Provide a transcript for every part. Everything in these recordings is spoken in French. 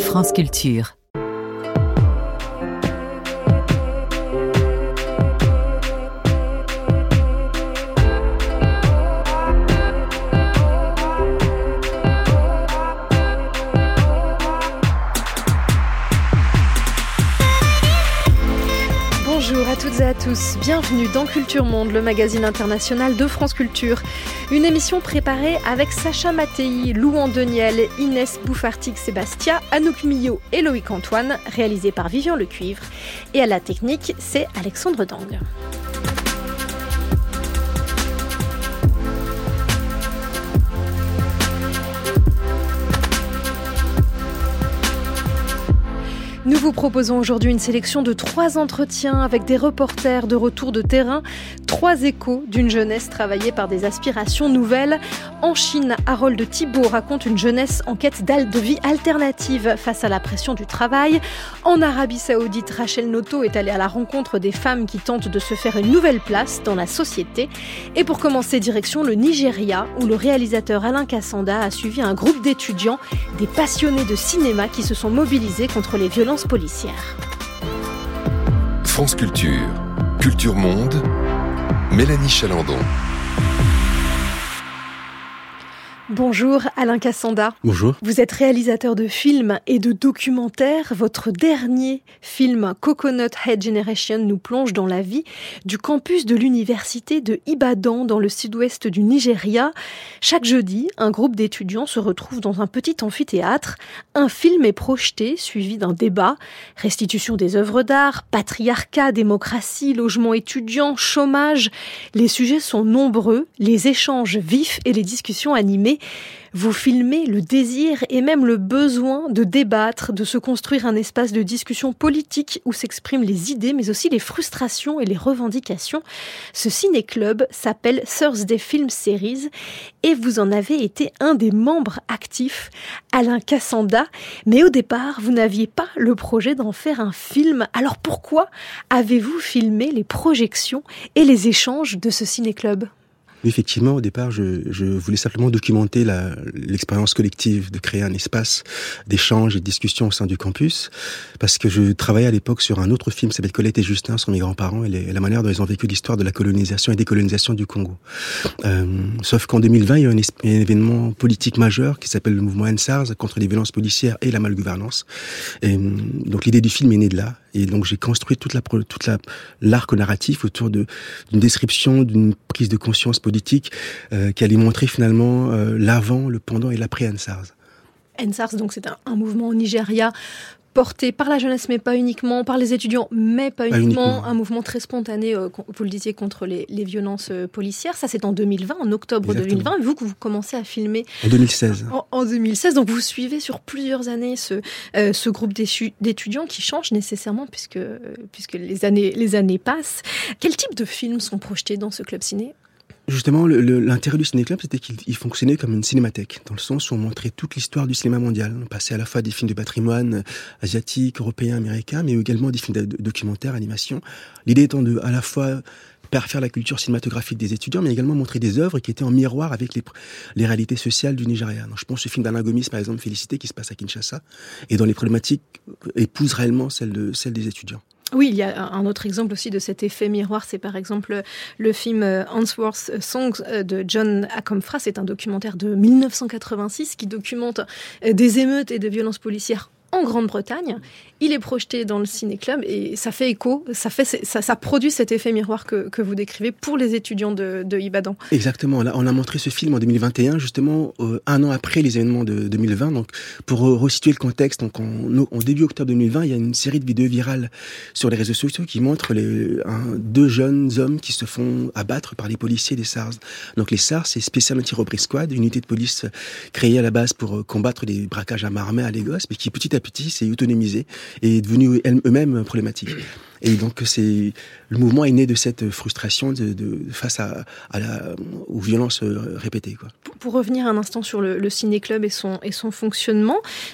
France Culture. Bonjour à toutes et à tous, bienvenue dans Culture Monde, le magazine international de France Culture. Une émission préparée avec Sacha Mattei, Louan Deniel, Inès Bouffartic-Sébastia, Anouk Millot et Loïc Antoine, réalisée par Vivian Lecuivre. Et à la technique, c'est Alexandre Dang. Nous vous proposons aujourd'hui une sélection de 3 entretiens avec des reporters de retour de terrain, 3 échos d'une jeunesse travaillée par des aspirations nouvelles. En Chine, Harold Thibault raconte une jeunesse en quête de vie alternative face à la pression du travail. En Arabie Saoudite, Rachel Noto est allée à la rencontre des femmes qui tentent de se faire une nouvelle place dans la société. Et pour commencer, direction le Nigeria, où le réalisateur Alain Cassanda a suivi un groupe d'étudiants, des passionnés de cinéma qui se sont mobilisés contre les violences policières. France Culture, Culture Monde, Mélanie Chalandon. Bonjour Alain Cassanda. Bonjour. Vous êtes réalisateur de films et de documentaires. Votre dernier film, Coconut Head Generation, nous plonge dans la vie du campus de l'université de Ibadan, dans le sud-ouest du Nigeria. Chaque jeudi, un groupe d'étudiants se retrouve dans un petit amphithéâtre. Un film est projeté, suivi d'un débat. Restitution des œuvres d'art, patriarcat, démocratie, logement étudiant, chômage. Les sujets sont nombreux, les échanges vifs et les discussions animées. Vous filmez le désir et même le besoin de débattre, de se construire un espace de discussion politique où s'expriment les idées, mais aussi les frustrations et les revendications. Ce ciné-club s'appelle Thursday Film Series et vous en avez été un des membres actifs, Alain Cassanda. Mais au départ, vous n'aviez pas le projet d'en faire un film. Alors pourquoi avez-vous filmé les projections et les échanges de ce ciné-club ? Effectivement, au départ, je voulais simplement documenter l'expérience collective de créer un espace d'échange et de discussion au sein du campus, parce que je travaillais à l'époque sur un autre film qui s'appelle Colette et Justin, sur mes grands-parents et la manière dont ils ont vécu l'histoire de la colonisation et décolonisation du Congo. Sauf qu'en 2020, il y a eu un événement politique majeur qui s'appelle le mouvement EndSARS contre les violences policières et la malgouvernance. Et donc l'idée du film est née de là. Et donc j'ai construit toute l'arc narratif autour d'une description, d'une prise de conscience politique qui allait montrer finalement l'avant, le pendant et l'après EndSARS. EndSARS, donc c'est un mouvement au Nigeria porté par la jeunesse, mais pas uniquement, par les étudiants, mais pas uniquement. Un mouvement très spontané, vous le disiez, contre les violences policières. Ça, c'est en 2020, en octobre. Exactement. 2020. Vous commencez à filmer... En 2016. En 2016, donc vous suivez sur plusieurs années ce groupe d'étudiants qui change nécessairement puisque les années passent. Quel type de films sont projetés dans ce club ciné ? Justement, l'intérêt du ciné-club, c'était qu'il fonctionnait comme une cinémathèque, dans le sens où on montrait toute l'histoire du cinéma mondial. On passait à la fois des films de patrimoine asiatique, européen, américain, mais également des films documentaires, animation. L'idée étant de, à la fois, faire la culture cinématographique des étudiants, mais également montrer des œuvres qui étaient en miroir avec les réalités sociales du Nigeria. Donc, je pense au film d'Alain Gomis, par exemple, Félicité, qui se passe à Kinshasa, et dont les problématiques épousent réellement celles des étudiants. Oui, il y a un autre exemple aussi de cet effet miroir, c'est par exemple le film Answorth Songs de John Akomfra. C'est un documentaire de 1986 qui documente des émeutes et des violences policières en Grande-Bretagne. Il est projeté dans le ciné-club et ça fait écho, ça produit cet effet miroir que vous décrivez pour les étudiants de Ibadan. Exactement. Là, on a montré ce film en 2021, justement, un an après les événements de 2020. Donc, pour resituer le contexte, donc en début octobre 2020, il y a une série de vidéos virales sur les réseaux sociaux qui montrent 2 jeunes hommes qui se font abattre par les policiers des SARS. Donc, les SARS, c'est Special Anti-Robbery Squad, une unité de police créée à la base pour combattre les braquages à main armée à Lagos, mais qui petit à petit s'est autonomisée et est devenue eux-mêmes problématiques. Et donc le mouvement est né de cette frustration face aux violences répétées, quoi. Pour revenir un instant sur le ciné-club et son fonctionnement,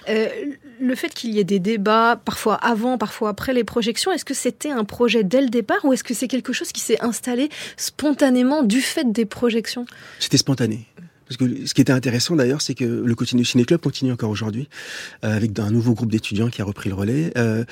le fait qu'il y ait des débats, parfois avant, parfois après les projections, est-ce que c'était un projet dès le départ ou est-ce que c'est quelque chose qui s'est installé spontanément du fait des projections ? C'était spontané. Parce que ce qui était intéressant d'ailleurs, c'est que le Ciné-Club continue encore aujourd'hui, avec un nouveau groupe d'étudiants qui a repris le relais.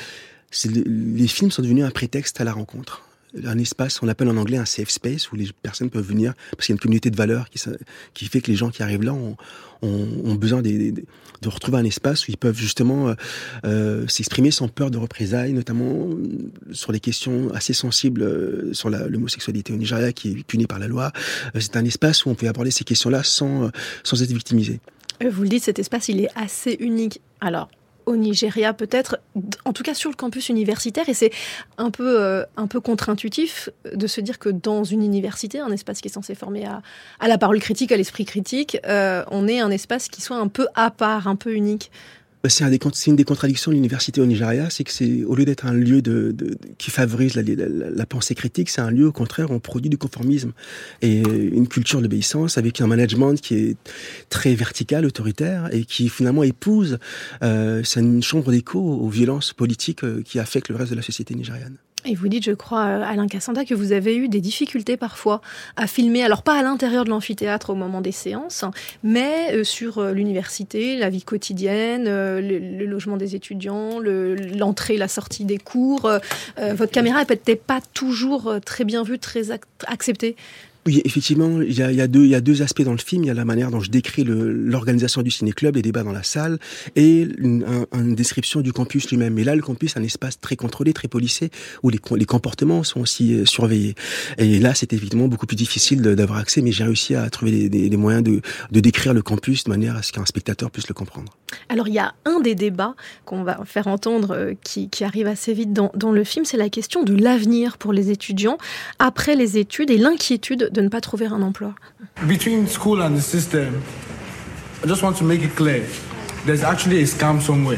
Les films sont devenus un prétexte à la rencontre. Un espace, on appelle en anglais un safe space, où les personnes peuvent venir, parce qu'il y a une communauté de valeurs qui fait que les gens qui arrivent là ont besoin de retrouver un espace où ils peuvent justement s'exprimer sans peur de représailles, notamment sur des questions assez sensibles sur l'homosexualité au Nigeria, qui est punie par la loi. C'est un espace où on peut aborder ces questions-là sans être victimisé. Vous le dites, cet espace, il est assez unique. Alors, au Nigeria peut-être, en tout cas sur le campus universitaire, et c'est un peu contre-intuitif de se dire que dans une université, un espace qui est censé former à la parole critique, à l'esprit critique, on est un espace qui soit un peu à part, un peu unique. C'est une des contradictions de l'université au Nigeria, c'est que au lieu d'être un lieu qui favorise la pensée critique, c'est un lieu au contraire où on produit du conformisme et une culture d'obéissance avec un management qui est très vertical, autoritaire et qui finalement épouse, c'est une chambre d'écho aux violences politiques qui affectent le reste de la société nigériane. Et vous dites, je crois, Alain Cassanda, que vous avez eu des difficultés parfois à filmer, alors pas à l'intérieur de l'amphithéâtre au moment des séances, mais sur l'université, la vie quotidienne, le logement des étudiants, l'entrée, la sortie des cours. Votre caméra n'est peut-être pas toujours très bien vue, très acceptée. Oui, effectivement, il y a deux aspects dans le film. Il y a la manière dont je décris l'organisation du ciné-club, les débats dans la salle, et une description du campus lui-même. Et là, le campus, c'est un espace très contrôlé, très policé, où les comportements sont aussi surveillés. Et là, c'était évidemment beaucoup plus difficile d'avoir accès, mais j'ai réussi à trouver des moyens de décrire le campus de manière à ce qu'un spectateur puisse le comprendre. Alors, il y a un des débats qu'on va faire entendre qui arrive assez vite dans le film, c'est la question de l'avenir pour les étudiants après les études et l'inquiétude de ne pas trouver un emploi. Between school and the system, I just want to make it clear, there's actually a scam somewhere.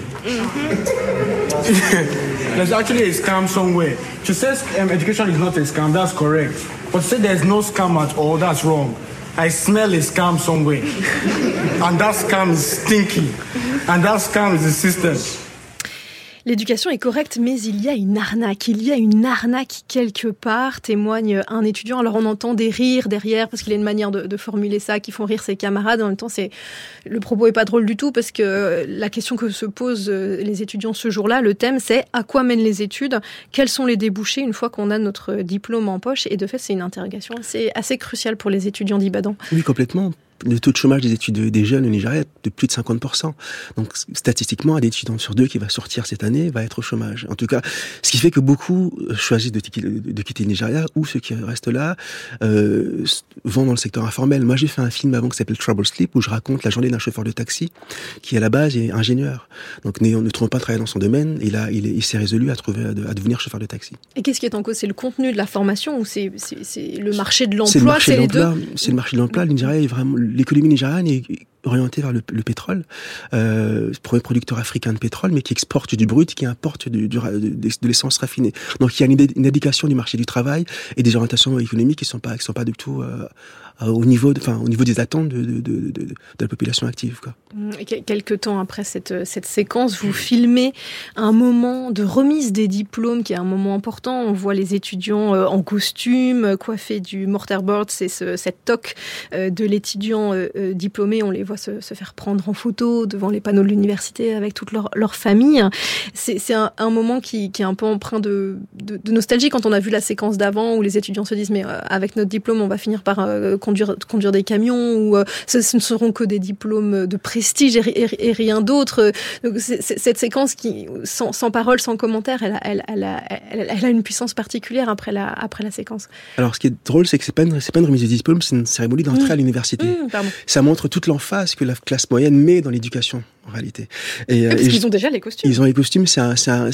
There's actually a scam somewhere. To say education is not a scam, that's correct. But to say there's no scam at all, that's wrong. I smell a scam somewhere. And that scam is stinky. And that scam is the system. L'éducation est correcte, mais il y a une arnaque. Il y a une arnaque quelque part, témoigne un étudiant. Alors on entend des rires derrière, parce qu'il y a une manière de formuler ça, qui font rire ses camarades. En même temps, le propos est pas drôle du tout, parce que la question que se posent les étudiants ce jour-là, le thème, c'est à quoi mènent les études ? Quels sont les débouchés une fois qu'on a notre diplôme en poche ? Et de fait, c'est une interrogation assez cruciale pour les étudiants d'Ibadan. Oui, complètement. Le taux de chômage des études des jeunes au Nigeria est de plus de 50%. Donc, statistiquement, un étudiant sur deux qui va sortir cette année va être au chômage. En tout cas, ce qui fait que beaucoup choisissent de quitter le Nigeria, ou ceux qui restent là vont dans le secteur informel. Moi, j'ai fait un film avant qui s'appelle Trouble Sleep, où je raconte la journée d'un chauffeur de taxi qui, à la base, est ingénieur. Donc, ne trouvant pas de travail dans son domaine, et là, il s'est résolu à devenir chauffeur de taxi. Et qu'est-ce qui est en cause ? C'est le contenu de la formation ou c'est le marché de l'emploi ? C'est les deux. C'est le marché de l'emploi. Le Nigeria est vraiment... L'économie nigériane est orientée vers le pétrole, premier producteur africain de pétrole, mais qui exporte du brut, qui importe de l'essence raffinée. Donc il y a une indication du marché du travail et des orientations économiques qui sont pas du tout au niveau des attentes de la population active, quoi. Quelques temps après cette séquence, vous filmez un moment de remise des diplômes qui est un moment important. On voit les étudiants en costume, coiffés du mortarboard, c'est cette toque de l'étudiant diplômé. On les voit se faire prendre en photo devant les panneaux de l'université avec toute leur famille. C'est un moment qui est un peu empreint de nostalgie quand on a vu la séquence d'avant où les étudiants se disent mais avec notre diplôme on va finir par conduire des camions ou ce ne seront que des diplômes de prestige et rien d'autre. Donc cette séquence qui sans parole, sans commentaire, elle a une puissance particulière après la séquence. Alors ce qui est drôle, c'est que c'est pas une remise de diplôme, c'est une cérémonie d'entrée à l'université. Ça montre toute l'emphase que la classe moyenne met dans l'éducation en réalité. Parce qu'ils ont déjà les costumes. Ils ont les costumes, c'est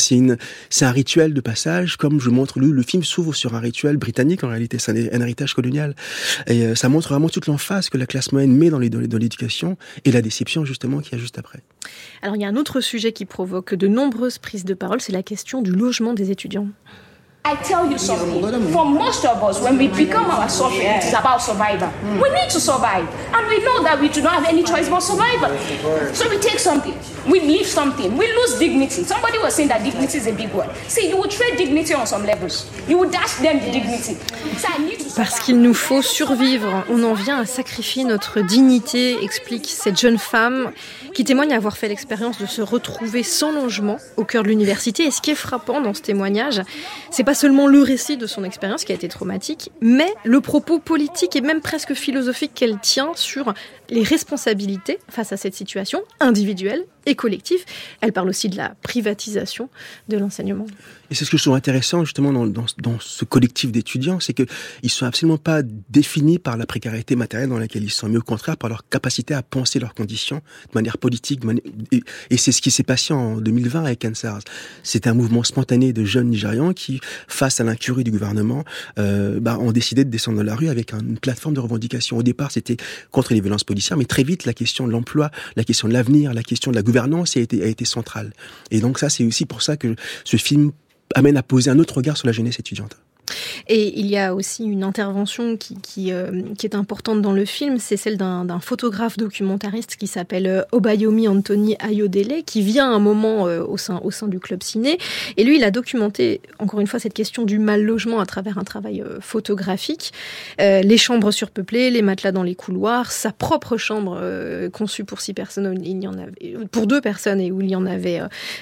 un rituel de passage, comme je montre le film s'ouvre sur un rituel britannique en réalité, c'est un héritage colonial. Et ça montre vraiment toute l'emphase que la classe moyenne met dans l'éducation et la déception justement qu'il y a juste après. Alors il y a un autre sujet qui provoque de nombreuses prises de parole, c'est la question du logement des étudiants. I tell you something, for most of us, when we become our software, it is about survival. We need to survive. And we know that we do not have any choice but survival. So we take something, we leave something, we lose dignity. Somebody was saying that dignity is a big word. See, you will trade dignity on some levels. You will dash them the dignity. So I need to survive. Parce qu'il nous faut survivre, on en vient à sacrifier notre dignité, explique cette jeune femme qui témoigne avoir fait l'expérience de se retrouver sans logement au cœur de l'université. Et ce qui est frappant dans ce témoignage, c'est pas seulement le récit de son expérience qui a été traumatique, mais le propos politique et même presque philosophique qu'elle tient sur les responsabilités face à cette situation individuelle et collective. Elle parle aussi de la privatisation de l'enseignement. Et c'est ce que je trouve intéressant justement dans ce collectif d'étudiants, c'est qu'ils ne sont absolument pas définis par la précarité matérielle dans laquelle ils sont, mais au contraire par leur capacité à penser leurs conditions de manière politique. Et c'est ce qui s'est passé en 2020 avec Ansars. C'était un mouvement spontané de jeunes Nigérians qui, face à l'incurie du gouvernement, ont décidé de descendre dans la rue avec une plateforme de revendication. Au départ, c'était contre les violences policières, mais très vite, la question de l'emploi, la question de l'avenir, la question de la gouvernance a été centrale. Et donc ça, c'est aussi pour ça que ce film amène à poser un autre regard sur la jeunesse étudiante. Et il y a aussi une intervention qui est importante dans le film, c'est celle d'un photographe documentariste qui s'appelle Obayomi Anthony Ayodele, qui vient à un moment au sein du Club Ciné. Et lui, il a documenté, encore une fois, cette question du mal-logement à travers un travail photographique. Les chambres surpeuplées, les matelas dans les couloirs, sa propre chambre conçue pour 6 personnes, il y en avait, pour 2 personnes et où il y en avait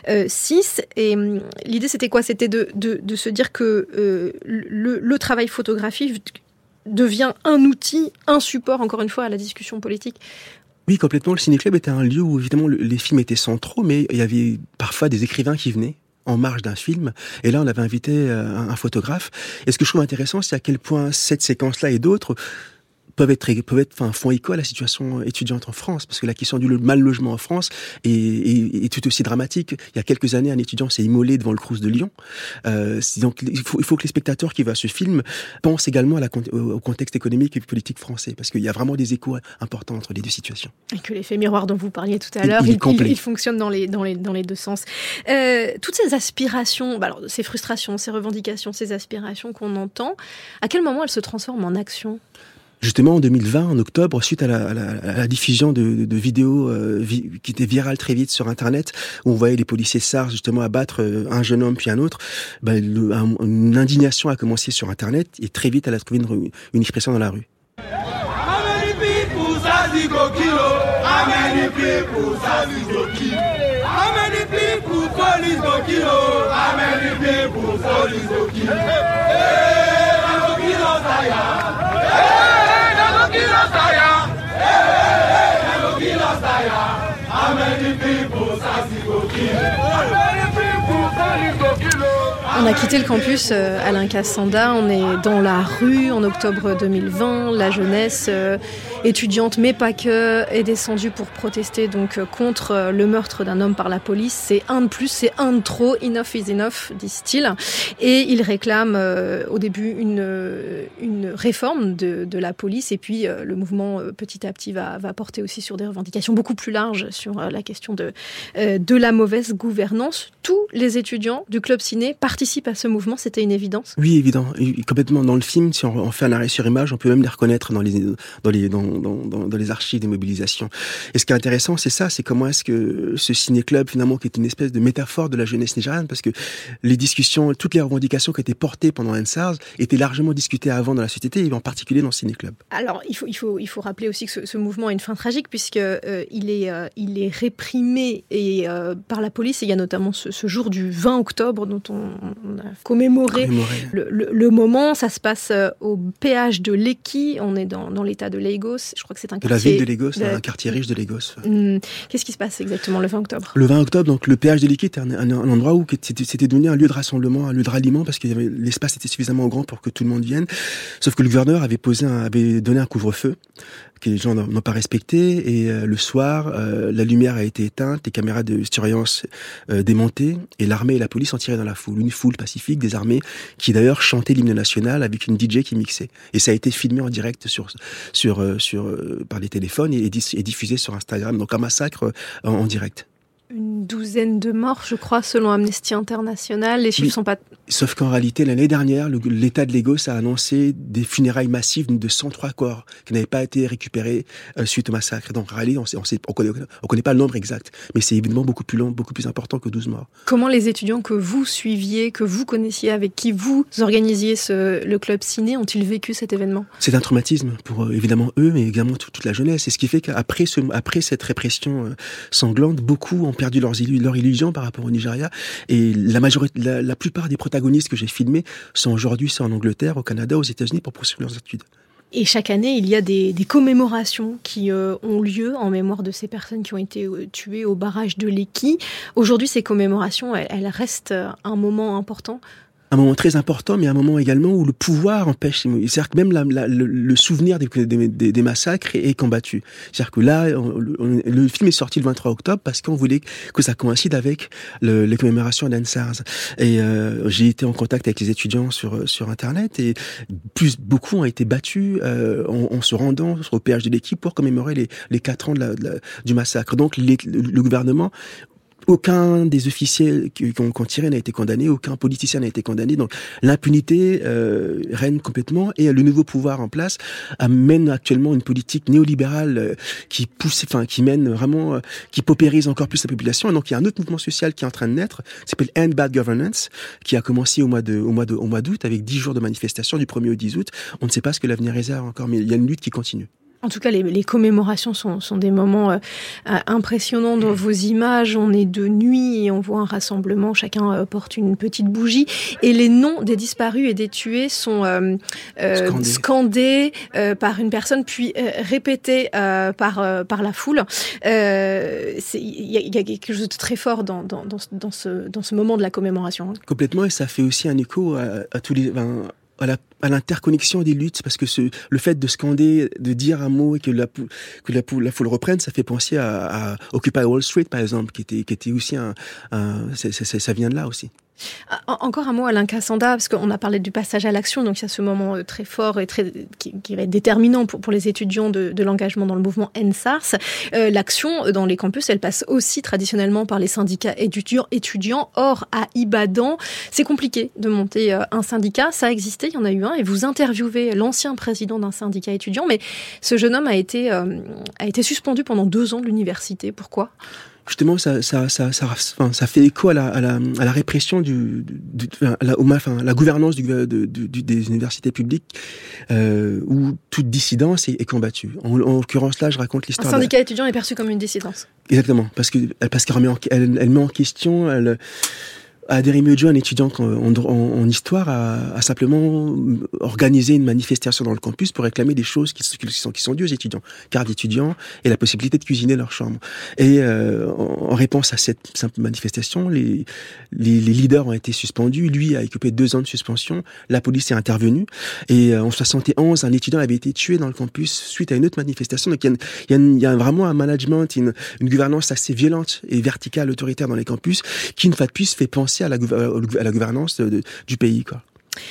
6. Et l'idée, c'était quoi ? C'était de se dire que le travail photographique devient un outil, un support, encore une fois, à la discussion politique. Oui, complètement. Le Ciné-Club était un lieu où, évidemment, les films étaient centraux, mais il y avait parfois des écrivains qui venaient en marge d'un film. Et là, on avait invité un photographe. Et ce que je trouve intéressant, c'est à quel point cette séquence-là et d'autres font écho à la situation étudiante en France, parce que la question du mal logement en France est tout aussi dramatique. Il y a quelques années, un étudiant s'est immolé devant le Crous de Lyon. Donc, il faut que les spectateurs qui voient ce film pensent également au contexte économique et politique français, parce qu'il y a vraiment des échos importants entre les deux situations. Et que l'effet miroir dont vous parliez tout à l'heure, il fonctionne dans les deux sens. Toutes ces aspirations, alors, ces frustrations, ces revendications, ces aspirations qu'on entend, à quel moment elles se transforment en action ? Justement, en 2020, en octobre, suite à la diffusion de vidéos qui étaient virales très vite sur Internet, où on voyait les policiers SARS justement abattre un jeune homme puis un autre, une indignation a commencé sur Internet et très vite elle a trouvé une expression dans la rue. On a quitté le campus Alain Cassanda, on est dans la rue en octobre 2020. La jeunesse étudiante, mais pas que, est descendue pour protester donc contre le meurtre d'un homme par la police. C'est un de plus, c'est un de trop. Enough is enough, disent-ils. Et ils réclament au début une réforme de la police. Et puis le mouvement petit à petit va porter aussi sur des revendications beaucoup plus larges sur la question de la mauvaise gouvernance. Tous les étudiants du Club Ciné participent à ce mouvement, c'était une évidence ? Oui, évident. Et complètement. Dans le film, si on fait un arrêt sur image, on peut même les reconnaître dans les archives des mobilisations. Et ce qui est intéressant, c'est ça, c'est comment est-ce que ce ciné-club, finalement, qui est une espèce de métaphore de la jeunesse nigériane, parce que les discussions, toutes les revendications qui étaient portées pendant Ansars étaient largement discutées avant dans la société, et en particulier dans le ciné-club. Alors, il faut rappeler aussi que ce mouvement a une fin tragique, puisque il est réprimé par la police. Et il y a notamment ce jour du 20 octobre dont on a commémoré. Le moment. Ça se passe au péage de Lekki. On est dans l'état de Lagos. Je crois que c'est un quartier... De la ville de Lagos, un quartier riche de Lagos. Qu'est-ce qui se passe exactement le 20 octobre ? Le 20 octobre, donc le péage de Lekki était un endroit où c'était devenu un lieu de rassemblement, un lieu de ralliement, parce que l'espace était suffisamment grand pour que tout le monde vienne. Sauf que le gouverneur avait donné un couvre-feu que les gens n'ont pas respecté, et le soir, la lumière a été éteinte, les caméras de surveillance démontées, et l'armée et la police ont tiré dans la foule. Une foule pacifique, des armées, qui d'ailleurs chantait l'hymne national avec une DJ qui mixait. Et ça a été filmé en direct par les téléphones et diffusé sur Instagram. Donc un massacre en direct. une douzaine de morts, je crois, selon Amnesty International. Les chiffres sont pas... Sauf qu'en réalité, l'année dernière, l'État de Lagos a annoncé des funérailles massives de 103 corps qui n'avaient pas été récupérés suite au massacre. Donc, en réalité, on connaît pas le nombre exact. Mais c'est évidemment beaucoup plus long, beaucoup plus important que 12 morts. Comment les étudiants que vous suiviez, que vous connaissiez, avec qui vous organisiez le club ciné, ont-ils vécu cet événement? C'est un traumatisme pour évidemment eux, mais également toute la jeunesse. Et ce qui fait qu'après cette répression sanglante, beaucoup ont perdu leur illusion par rapport au Nigeria. Et la plupart des protagonistes que j'ai filmés sont aujourd'hui en Angleterre, au Canada, aux États-Unis pour poursuivre leurs études. Et chaque année, il y a des commémorations qui ont lieu en mémoire de ces personnes qui ont été tuées au barrage de Lekki. Aujourd'hui, ces commémorations, elles restent un moment important. Un moment très important, mais un moment également où le pouvoir empêche. C'est-à-dire que même le souvenir des massacres est combattu. C'est-à-dire que là, le film est sorti le 23 octobre parce qu'on voulait que ça coïncide avec les commémorations d'Ensars. Et j'ai été en contact avec les étudiants sur Internet et beaucoup ont été battus en se rendant au péage de Lekki pour commémorer les 4 ans du massacre. Donc le gouvernement... Aucun des officiers qui ont tiré n'a été condamné, aucun politicien n'a été condamné. Donc l'impunité règne complètement et le nouveau pouvoir en place mène actuellement une politique néolibérale qui paupérise encore plus la population. Et donc il y a un autre mouvement social qui est en train de naître, qui s'appelle End Bad Governance, qui a commencé au mois d'août avec 10 jours de manifestation du 1er au 10 août. On ne sait pas ce que l'avenir réserve encore, mais il y a une lutte qui continue. En tout cas, les commémorations sont des moments impressionnants dans vos images. On est de nuit et on voit un rassemblement. Chacun porte une petite bougie. Et les noms des disparus et des tués sont scandés par une personne, puis répétés par la foule. Il y a quelque chose de très fort dans ce moment de la commémoration. Complètement, et ça fait aussi un écho à tous les... à l'interconnexion des luttes, parce que le fait de scander, de dire un mot et que la foule reprenne, ça fait penser à Occupy Wall Street, par exemple, qui était aussi ça vient de là aussi. Encore un mot, Alain Cassanda, parce qu'on a parlé du passage à l'action, donc il y a ce moment très fort et qui va être déterminant pour les étudiants de l'engagement dans le mouvement Ensars. L'action dans les campus, elle passe aussi traditionnellement par les syndicats étudiants. Or, à Ibadan, c'est compliqué de monter un syndicat. Ça a existé, il y en a eu un, et vous interviewez l'ancien président d'un syndicat étudiant, mais ce jeune homme a été suspendu pendant 2 ans de l'université. Pourquoi ? Justement, ça fait écho à la répression la gouvernance des universités publiques, où toute dissidence est combattue. En l'occurrence, là, je raconte l'histoire. Un syndicat étudiant est perçu comme une dissidence. Exactement, parce qu'elle met en question. Adéry Miodio, un étudiant en histoire, a simplement organisé une manifestation dans le campus pour réclamer des choses qui sont dues aux étudiants. Carte d'étudiant et la possibilité de cuisiner leur chambre. Et en réponse à cette simple manifestation, les leaders ont été suspendus. Lui a écopé 2 ans de suspension. La police est intervenue. Et en 71, un étudiant avait été tué dans le campus suite à une autre manifestation. Donc il y a vraiment un management, une gouvernance assez violente et verticale, autoritaire dans les campus, qui une fois de plus fait penser à la gouvernance du pays, quoi.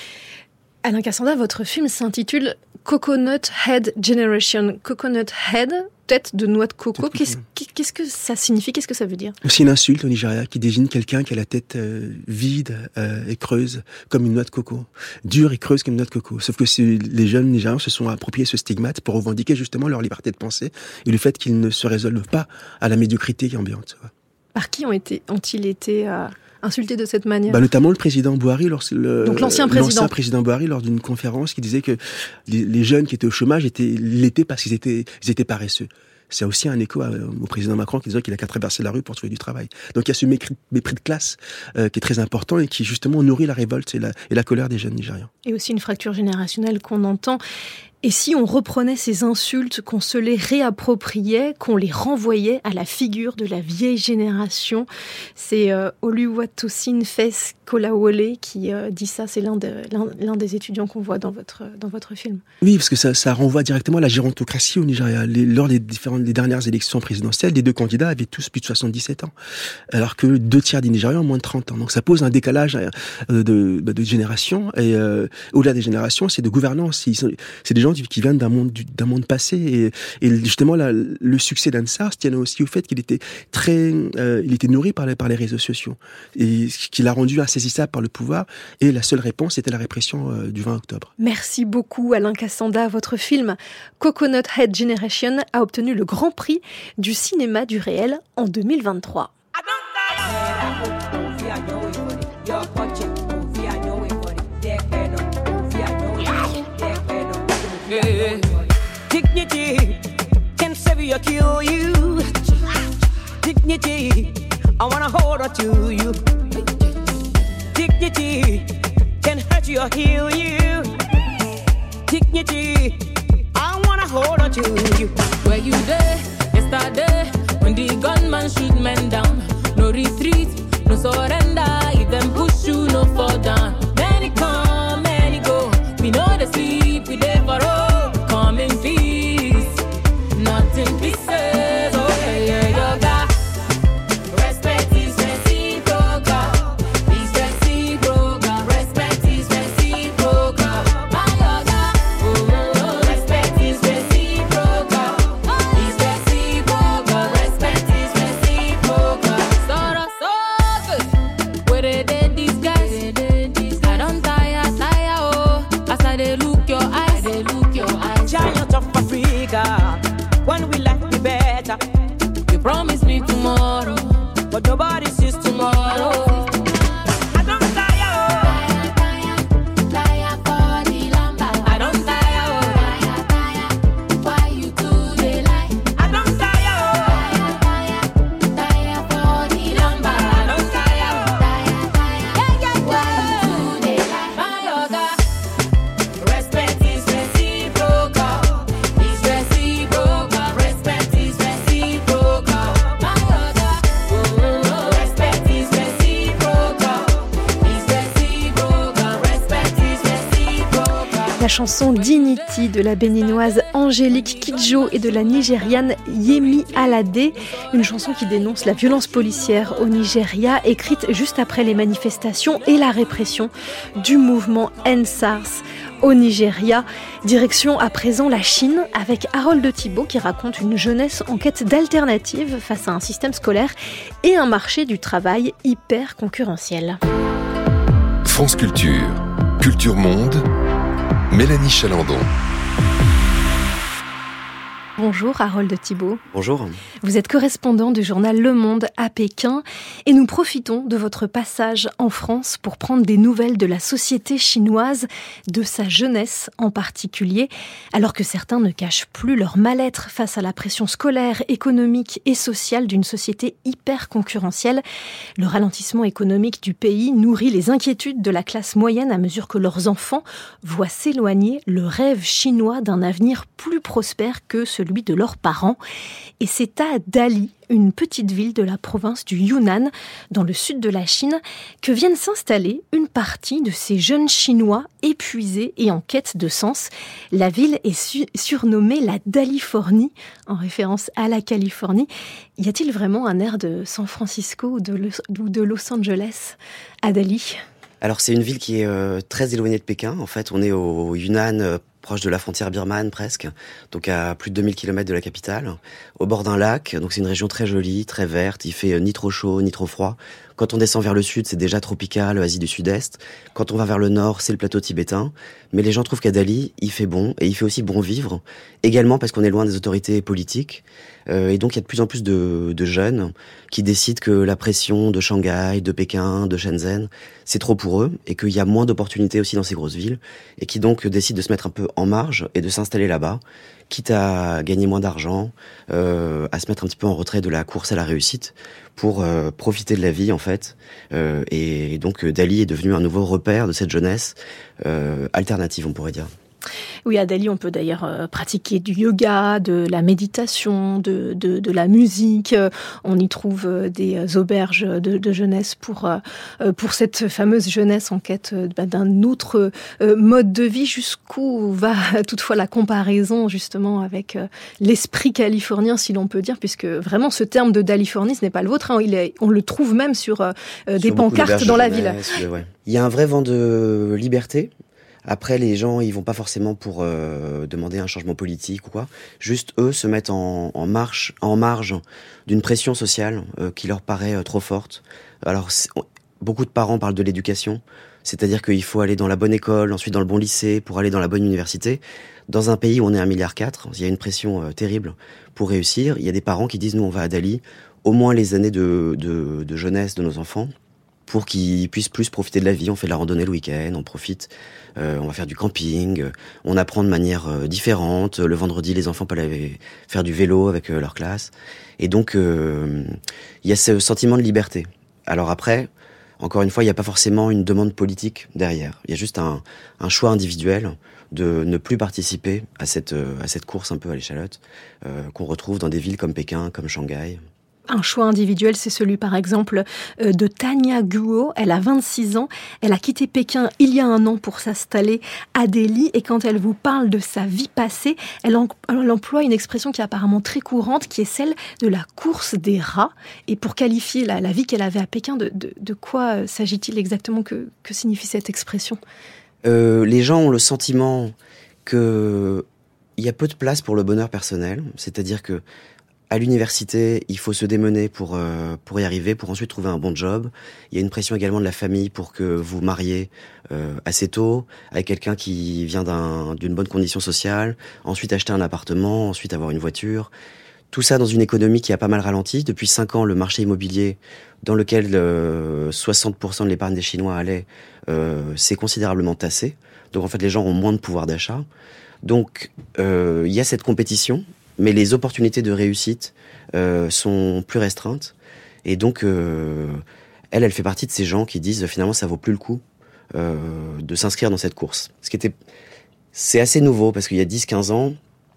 Alain Cassanda, votre film s'intitule Coconut Head Generation. Coconut Head, tête de noix de coco. Qu'est-ce que ça signifie ? Qu'est-ce que ça veut dire ? C'est une insulte au Nigeria qui désigne quelqu'un qui a la tête vide et creuse comme une noix de coco. Dure et creuse comme une noix de coco. Sauf que les jeunes Nigérians se sont appropriés ce stigmate pour revendiquer justement leur liberté de penser et le fait qu'ils ne se résolvent pas à la médiocrité ambiante. Par qui ont-ils été insultés de cette manière ? Notamment le président Buhari, donc l'ancien président Buhari, lors d'une conférence qui disait que les jeunes qui étaient au chômage l'étaient parce qu'ils étaient paresseux. C'est aussi un écho au président Macron qui disait qu'il a qu'à traverser la rue pour trouver du travail. Donc il y a ce mépris de classe qui est très important et qui justement nourrit la révolte et la colère des jeunes Nigérians. Et aussi une fracture générationnelle qu'on entend. Et si on reprenait ces insultes, qu'on se les réappropriait, qu'on les renvoyait à la figure de la vieille génération? C'est Oluwatosin Fes Kolawole qui dit ça. C'est l'un des étudiants qu'on voit dans votre film. Oui, parce que ça renvoie directement à la gérontocratie au Nigeria. Lors des dernières élections présidentielles, les 2 candidats avaient tous plus de 77 ans, alors que 2 tiers des Nigérians ont moins de 30 ans. Donc ça pose un décalage de génération. Et au-delà des générations, c'est de gouvernance. C'est des gens gens qui viennent d'un monde passé. Et justement, le succès d'Ensar tient aussi au fait qu'il était il était nourri par les réseaux sociaux. Et ce qui l'a rendu insaisissable par le pouvoir. Et la seule réponse était la répression du 20 octobre. Merci beaucoup Alain Cassanda. Votre film Coconut Head Generation a obtenu le Grand Prix du cinéma du réel en 2023. Dignity can save you or kill you. Dignity, I wanna hold on to you. Dignity can hurt you or heal you. Dignity, I wanna hold on to you. Where you there, yesterday, when the gunman shoot men down. No retreat, no surrender. If them push you, no fall down. Many come, many go. We know the sleep, we there for all. Come in peace, not in pieces. Oh yeah, yeah, yoga. Respect is reciprocal. Is reciprocal. Respect is reciprocal. My yoga. Oh, respect is reciprocal. Is reciprocal. Respect is reciprocal. Sort of good. Where they these guys? I don't tire, oh. As I they look your eyes, they look your eyes. Giant of Africa, when we like me better. You promise me tomorrow, But nobody sees tomorrow. I don't tire, tire for the lumber. I don't tire, Why you do they lie? I don't tire, Tire for the lumber. I don't tire. Why you do they lie? My yoga. Respect is reciprocal. Is reciprocal. Respect is reciprocal. My yoga. Respect is reciprocal. Is reciprocal. Respect is reciprocal. La chanson Dignity de la béninoise Angélique Kidjo et de la nigériane Yemi Alade, une chanson qui dénonce la violence policière au Nigeria, écrite juste après les manifestations et la répression du mouvement End-SARS au Nigeria. Direction à présent la Chine avec Harold Thibault qui raconte une jeunesse en quête d'alternatives face à un système scolaire et un marché du travail hyper concurrentiel. France Culture, Culture Monde, Mélanie Chalandon. Bonjour Harold Thibault. Bonjour. Vous êtes correspondant du journal Le Monde à Pékin et nous profitons de votre passage en France pour prendre des nouvelles de la société chinoise, de sa jeunesse en particulier, alors que certains ne cachent plus leur mal-être face à la pression scolaire, économique et sociale d'une société hyper concurrentielle. Le ralentissement économique du pays nourrit les inquiétudes de la classe moyenne à mesure que leurs enfants voient s'éloigner le rêve chinois d'un avenir plus prospère que celui de leurs parents. Et c'est à Dali, une petite ville de la province du Yunnan, dans le sud de la Chine, que viennent s'installer une partie de ces jeunes Chinois épuisés et en quête de sens. La ville est surnommée la Dalifornie, en référence à la Californie. Y a-t-il vraiment un air de San Francisco ou de Los Angeles à Dali ? Alors c'est une ville qui est très éloignée de Pékin. En fait, on est au Yunnan, proche de la frontière birmane presque, donc à plus de 2000 km de la capitale, au bord d'un lac. Donc c'est une région très jolie, très verte, il fait ni trop chaud, ni trop froid. Quand on descend vers le sud, c'est déjà tropical, Asie du Sud-Est. Quand on va vers le nord, c'est le plateau tibétain. Mais les gens trouvent qu'à Dali, il fait bon, et il fait aussi bon vivre, également parce qu'on est loin des autorités politiques. Et donc il y a de plus en plus de jeunes qui décident que la pression de Shanghai, de Pékin, de Shenzhen, c'est trop pour eux, et qu'il y a moins d'opportunités aussi dans ces grosses villes, et qui donc décident de se mettre un peu en marge et de s'installer là-bas, quitte à gagner moins d'argent, à se mettre un petit peu en retrait de la course à la réussite, pour profiter de la vie en fait. Et donc Dali est devenu un nouveau repère de cette jeunesse alternative, on pourrait dire. Oui, à Dali, on peut d'ailleurs pratiquer du yoga, de la méditation, de la musique. On y trouve des auberges de jeunesse pour cette fameuse jeunesse en quête d'un autre mode de vie. Jusqu'où va toutefois la comparaison justement avec l'esprit californien, si l'on peut dire, puisque vraiment ce terme de Dalifornie, ce n'est pas le vôtre. Hein. On le trouve même sur des pancartes dans la ville. Ouais. Il y a un vrai vent de liberté, Après, les gens, ils vont pas forcément pour demander un changement politique ou quoi. Juste, eux, se mettent en marge d'une pression sociale qui leur paraît trop forte. Alors, beaucoup de parents parlent de l'éducation, c'est-à-dire qu'il faut aller dans la bonne école, ensuite dans le bon lycée, pour aller dans la bonne université. Dans un pays où on est 1,4 milliard, il y a une pression terrible pour réussir. Il y a des parents qui disent, nous, on va à Dali, au moins les années de jeunesse de nos enfants, pour qu'ils puissent plus profiter de la vie. On fait de la randonnée le week-end, on profite, on va faire du camping, on apprend de manière différente. Le vendredi, les enfants peuvent aller faire du vélo avec leur classe. Et donc, il y a ce sentiment de liberté. Alors après, encore une fois, il n'y a pas forcément une demande politique derrière. Il y a juste un choix individuel de ne plus participer à cette course un peu à l'échalote qu'on retrouve dans des villes comme Pékin, comme Shanghai. Un choix individuel, c'est celui par exemple de Tania Guo. Elle a 26 ans, elle a quitté Pékin il y a 1 an pour s'installer à Delhi et quand elle vous parle de sa vie passée, elle emploie une expression qui est apparemment très courante, qui est celle de la course des rats. Et pour qualifier la vie qu'elle avait à Pékin, de quoi s'agit-il exactement, que signifie cette expression ? Les gens ont le sentiment qu'il y a peu de place pour le bonheur personnel, c'est-à-dire que à l'université, il faut se démener pour y arriver, pour ensuite trouver un bon job. Il y a une pression également de la famille pour que vous mariez assez tôt, avec quelqu'un qui vient d'une bonne condition sociale, ensuite acheter un appartement, ensuite avoir une voiture. Tout ça dans une économie qui a pas mal ralenti. Depuis 5 ans, le marché immobilier, dans lequel 60% de l'épargne des Chinois allait, s'est considérablement tassé. Donc en fait, les gens ont moins de pouvoir d'achat. Donc il y a cette compétition, mais les opportunités de réussite sont plus restreintes. Et donc, elle fait partie de ces gens qui disent finalement ça vaut plus le coup de s'inscrire dans cette course. C'est assez nouveau parce qu'il y a 10-15 ans,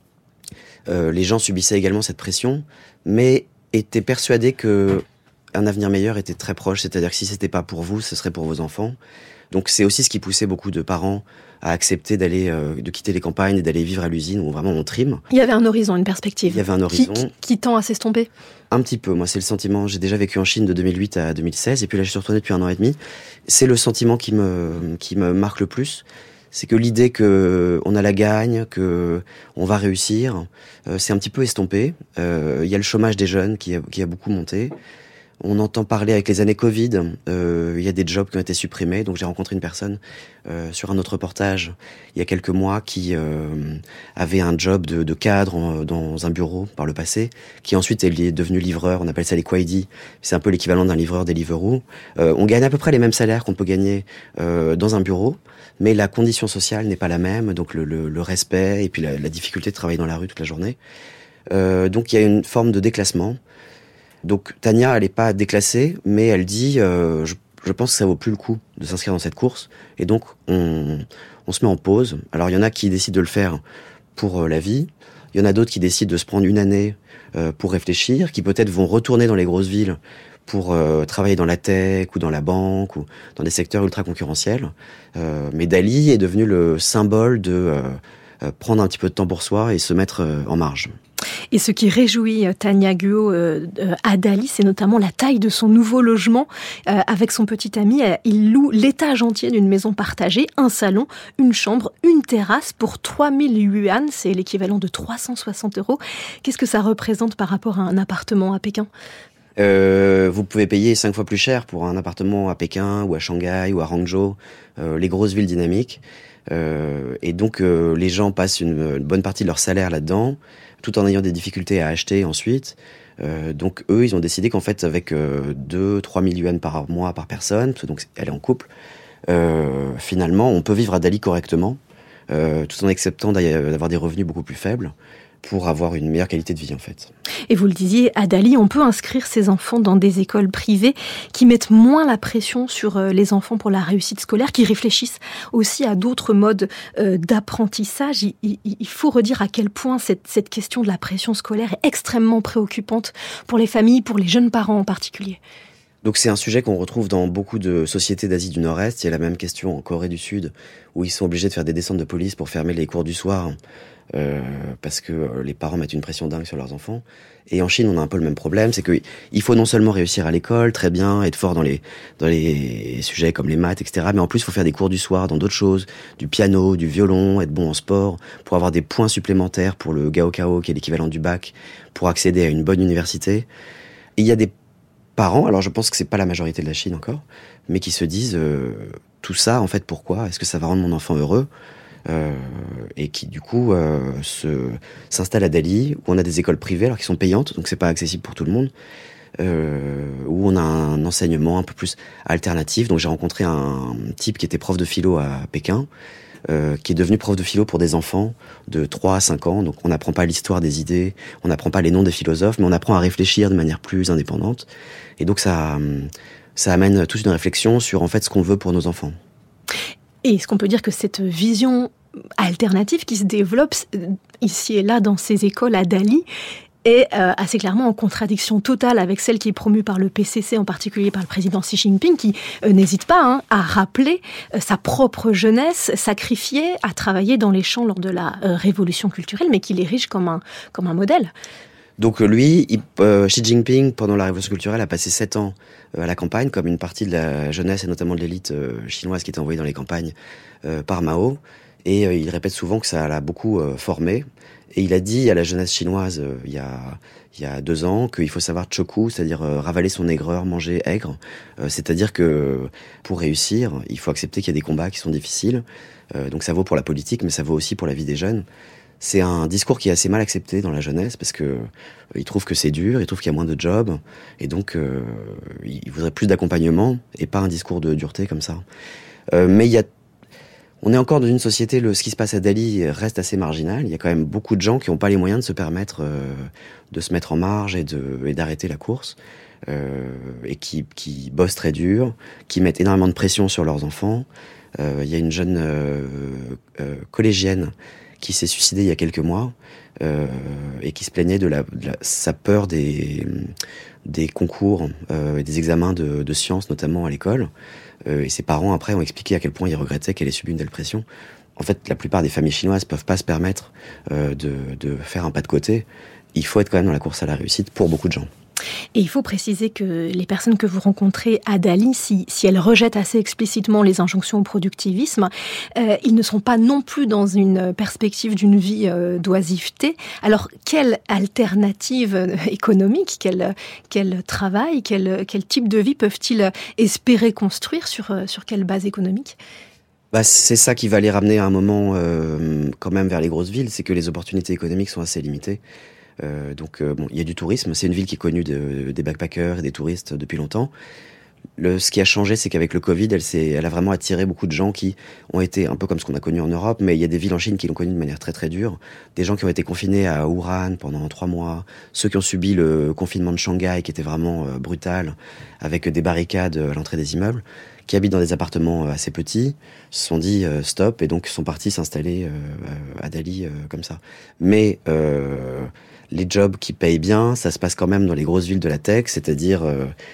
les gens subissaient également cette pression, mais étaient persuadés que un avenir meilleur était très proche. C'est-à-dire que si c'était pas pour vous, ce serait pour vos enfants. Donc c'est aussi ce qui poussait beaucoup de parents à accepter de quitter les campagnes et d'aller vivre à l'usine où vraiment on trime. Il y avait un horizon, une perspective. Il y avait un horizon. Qui tend à s'estomper. Un petit peu, moi c'est le sentiment. J'ai déjà vécu en Chine de 2008 à 2016 et puis là je suis retourné depuis 1 an et demi. C'est le sentiment qui me marque le plus. C'est que l'idée que on a la gagne, que on va réussir, c'est un petit peu estompé. Il y a le chômage des jeunes qui a beaucoup monté. On entend parler avec les années Covid, il y a des jobs qui ont été supprimés. Donc j'ai rencontré une personne sur un autre reportage il y a quelques mois qui avait un job de cadre dans un bureau par le passé, qui ensuite est devenu livreur. On appelle ça les Kwaidi. C'est un peu l'équivalent d'un livreur Deliveroo. On gagne à peu près les mêmes salaires qu'on peut gagner dans un bureau, mais la condition sociale n'est pas la même. Donc le respect et puis la difficulté de travailler dans la rue toute la journée. Donc il y a une forme de déclassement. Donc Tania, elle est pas déclassée, mais elle dit je pense que ça vaut plus le coup de s'inscrire dans cette course. Et donc on se met en pause. Alors il y en a qui décident de le faire pour la vie. Il y en a d'autres qui décident de se prendre 1 année pour réfléchir, qui peut-être vont retourner dans les grosses villes pour travailler dans la tech ou dans la banque ou dans des secteurs ultra concurrentiels. Mais Dali est devenu le symbole de prendre un petit peu de temps pour soi et se mettre en marge. Et ce qui réjouit Tania Guo à Dali, c'est notamment la taille de son nouveau logement. Avec son petit ami, il loue l'étage entier d'une maison partagée, un salon, une chambre, une terrasse pour 3000 yuan, c'est l'équivalent de 360 €. Qu'est-ce que ça représente par rapport à un appartement à Pékin ? Vous pouvez payer 5 fois plus cher pour un appartement à Pékin ou à Shanghai ou à Hangzhou, les grosses villes dynamiques. Et donc les gens passent une bonne partie de leur salaire là-dedans, tout en ayant des difficultés à acheter ensuite. Donc eux, ils ont décidé qu'en fait, avec 2-3 000 yuan par mois par personne, donc elle est en couple, finalement, on peut vivre à Dali correctement, tout en acceptant d'avoir des revenus beaucoup plus faibles, pour avoir une meilleure qualité de vie en fait. Et vous le disiez, à Dali, on peut inscrire ses enfants dans des écoles privées qui mettent moins la pression sur les enfants pour la réussite scolaire, qui réfléchissent aussi à d'autres modes d'apprentissage. Il faut redire à quel point cette question de la pression scolaire est extrêmement préoccupante pour les familles, pour les jeunes parents en particulier. Donc c'est un sujet qu'on retrouve dans beaucoup de sociétés d'Asie du Nord-Est. Il y a la même question en Corée du Sud, où ils sont obligés de faire des descentes de police pour fermer les cours du soir, parce que les parents mettent une pression dingue sur leurs enfants. Et en Chine, on a un peu le même problème, c'est qu'il faut non seulement réussir à l'école, très bien, être fort dans les sujets comme les maths, etc., mais en plus, il faut faire des cours du soir dans d'autres choses, du piano, du violon, être bon en sport, pour avoir des points supplémentaires pour le Gaokao, qui est l'équivalent du bac, pour accéder à une bonne université. Et il y a des parents, alors je pense que c'est pas la majorité de la Chine encore, mais qui se disent tout ça, en fait, pourquoi ? Est-ce que ça va rendre mon enfant heureux ? Et qui du coup s'installe à Dali, où on a des écoles privées alors qui sont payantes, donc c'est pas accessible pour tout le monde, où on a un enseignement un peu plus alternatif. Donc j'ai rencontré un type qui était prof de philo à Pékin, qui est devenu prof de philo pour des enfants de 3 à 5 ans. Donc on n'apprend pas l'histoire des idées, on n'apprend pas les noms des philosophes, mais on apprend à réfléchir de manière plus indépendante. Et donc ça amène toute une réflexion sur en fait ce qu'on veut pour nos enfants. Et est-ce qu'on peut dire que cette vision alternative qui se développe ici et là dans ces écoles à Dali est assez clairement en contradiction totale avec celle qui est promue par le PCC, en particulier par le président Xi Jinping, qui n'hésite pas à rappeler sa propre jeunesse sacrifiée à travailler dans les champs lors de la révolution culturelle, mais qui l'érige comme un modèle. Donc lui, Xi Jinping, pendant la révolution culturelle, a passé 7 ans à la campagne, comme une partie de la jeunesse et notamment de l'élite chinoise qui était envoyée dans les campagnes par Mao. Et il répète souvent que ça l'a beaucoup formé. Et il a dit à la jeunesse chinoise il y a 2 ans qu'il faut savoir choku, c'est-à-dire ravaler son aigreur, manger aigre. C'est-à-dire que pour réussir, il faut accepter qu'il y a des combats qui sont difficiles. Donc ça vaut pour la politique, mais ça vaut aussi pour la vie des jeunes. C'est un discours qui est assez mal accepté dans la jeunesse parce que ils trouvent que c'est dur, ils trouvent qu'il y a moins de jobs et donc ils voudraient plus d'accompagnement et pas un discours de dureté comme ça. Mais on est encore dans une société, ce qui se passe à Dali reste assez marginal. Il y a quand même beaucoup de gens qui n'ont pas les moyens de se permettre de se mettre en marge et d'arrêter la course et qui bossent très dur, qui mettent énormément de pression sur leurs enfants. Il y a une jeune collégienne qui s'est suicidée il y a quelques mois et qui se plaignait de sa peur des concours et des examens de sciences, notamment à l'école. Et ses parents, après, ont expliqué à quel point ils regrettaient qu'elle ait subi une telle pression. En fait, la plupart des familles chinoises peuvent pas se permettre de faire un pas de côté. Il faut être quand même dans la course à la réussite pour beaucoup de gens. Et il faut préciser que les personnes que vous rencontrez à Dali, si elles rejettent assez explicitement les injonctions au productivisme, ils ne sont pas non plus dans une perspective d'une vie d'oisiveté. Alors, quelle alternative économique, quel travail, quel type de vie peuvent-ils espérer construire sur quelle base économique ? C'est ça qui va les ramener à un moment quand même vers les grosses villes, c'est que les opportunités économiques sont assez limitées. Il y a du tourisme, c'est une ville qui est connue des backpackers et des touristes depuis longtemps. Ce qui a changé, c'est qu'avec le Covid, elle a vraiment attiré beaucoup de gens qui ont été un peu comme ce qu'on a connu en Europe, mais il y a des villes en Chine qui l'ont connu de manière très très dure. Des gens qui ont été confinés à Wuhan pendant 3 mois, ceux qui ont subi le confinement de Shanghai qui était vraiment brutal, avec des barricades à l'entrée des immeubles, qui habitent dans des appartements assez petits, se sont dit stop et donc sont partis s'installer à Dali comme ça. Mais les jobs qui payent bien, ça se passe quand même dans les grosses villes de la tech, c'est-à-dire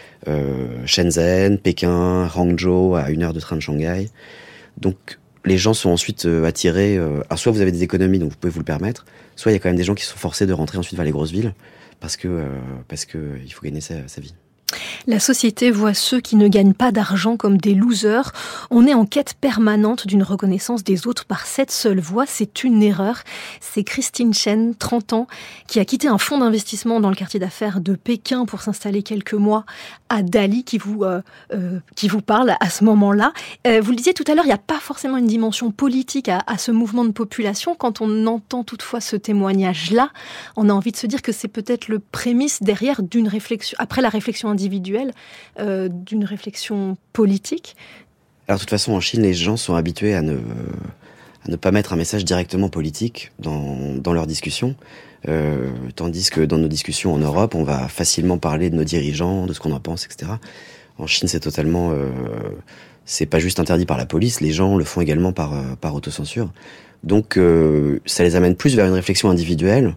Shenzhen, Pékin, Hangzhou, à 1 heure de train de Shanghai. Donc les gens sont ensuite attirés. Alors soit vous avez des économies, donc vous pouvez vous le permettre, soit il y a quand même des gens qui sont forcés de rentrer ensuite vers les grosses villes parce que il faut gagner sa vie. La société voit ceux qui ne gagnent pas d'argent comme des losers. On est en quête permanente d'une reconnaissance des autres par cette seule voie. C'est une erreur. C'est Christine Chen, 30 ans, qui a quitté un fonds d'investissement dans le quartier d'affaires de Pékin pour s'installer quelques mois à Dali, qui vous parle à ce moment-là. Vous le disiez tout à l'heure, il n'y a pas forcément une dimension politique à ce mouvement de population. Quand on entend toutefois ce témoignage-là, on a envie de se dire que c'est peut-être le prémisse derrière d'une réflexion, après la réflexion individuelle, d'une réflexion politique. Alors de toute façon, en Chine, les gens sont habitués à ne pas mettre un message directement politique dans leurs discussions, tandis que dans nos discussions en Europe, on va facilement parler de nos dirigeants, de ce qu'on en pense, etc. En Chine, c'est totalement... c'est pas juste interdit par la police, les gens le font également par autocensure. Donc ça les amène plus vers une réflexion individuelle,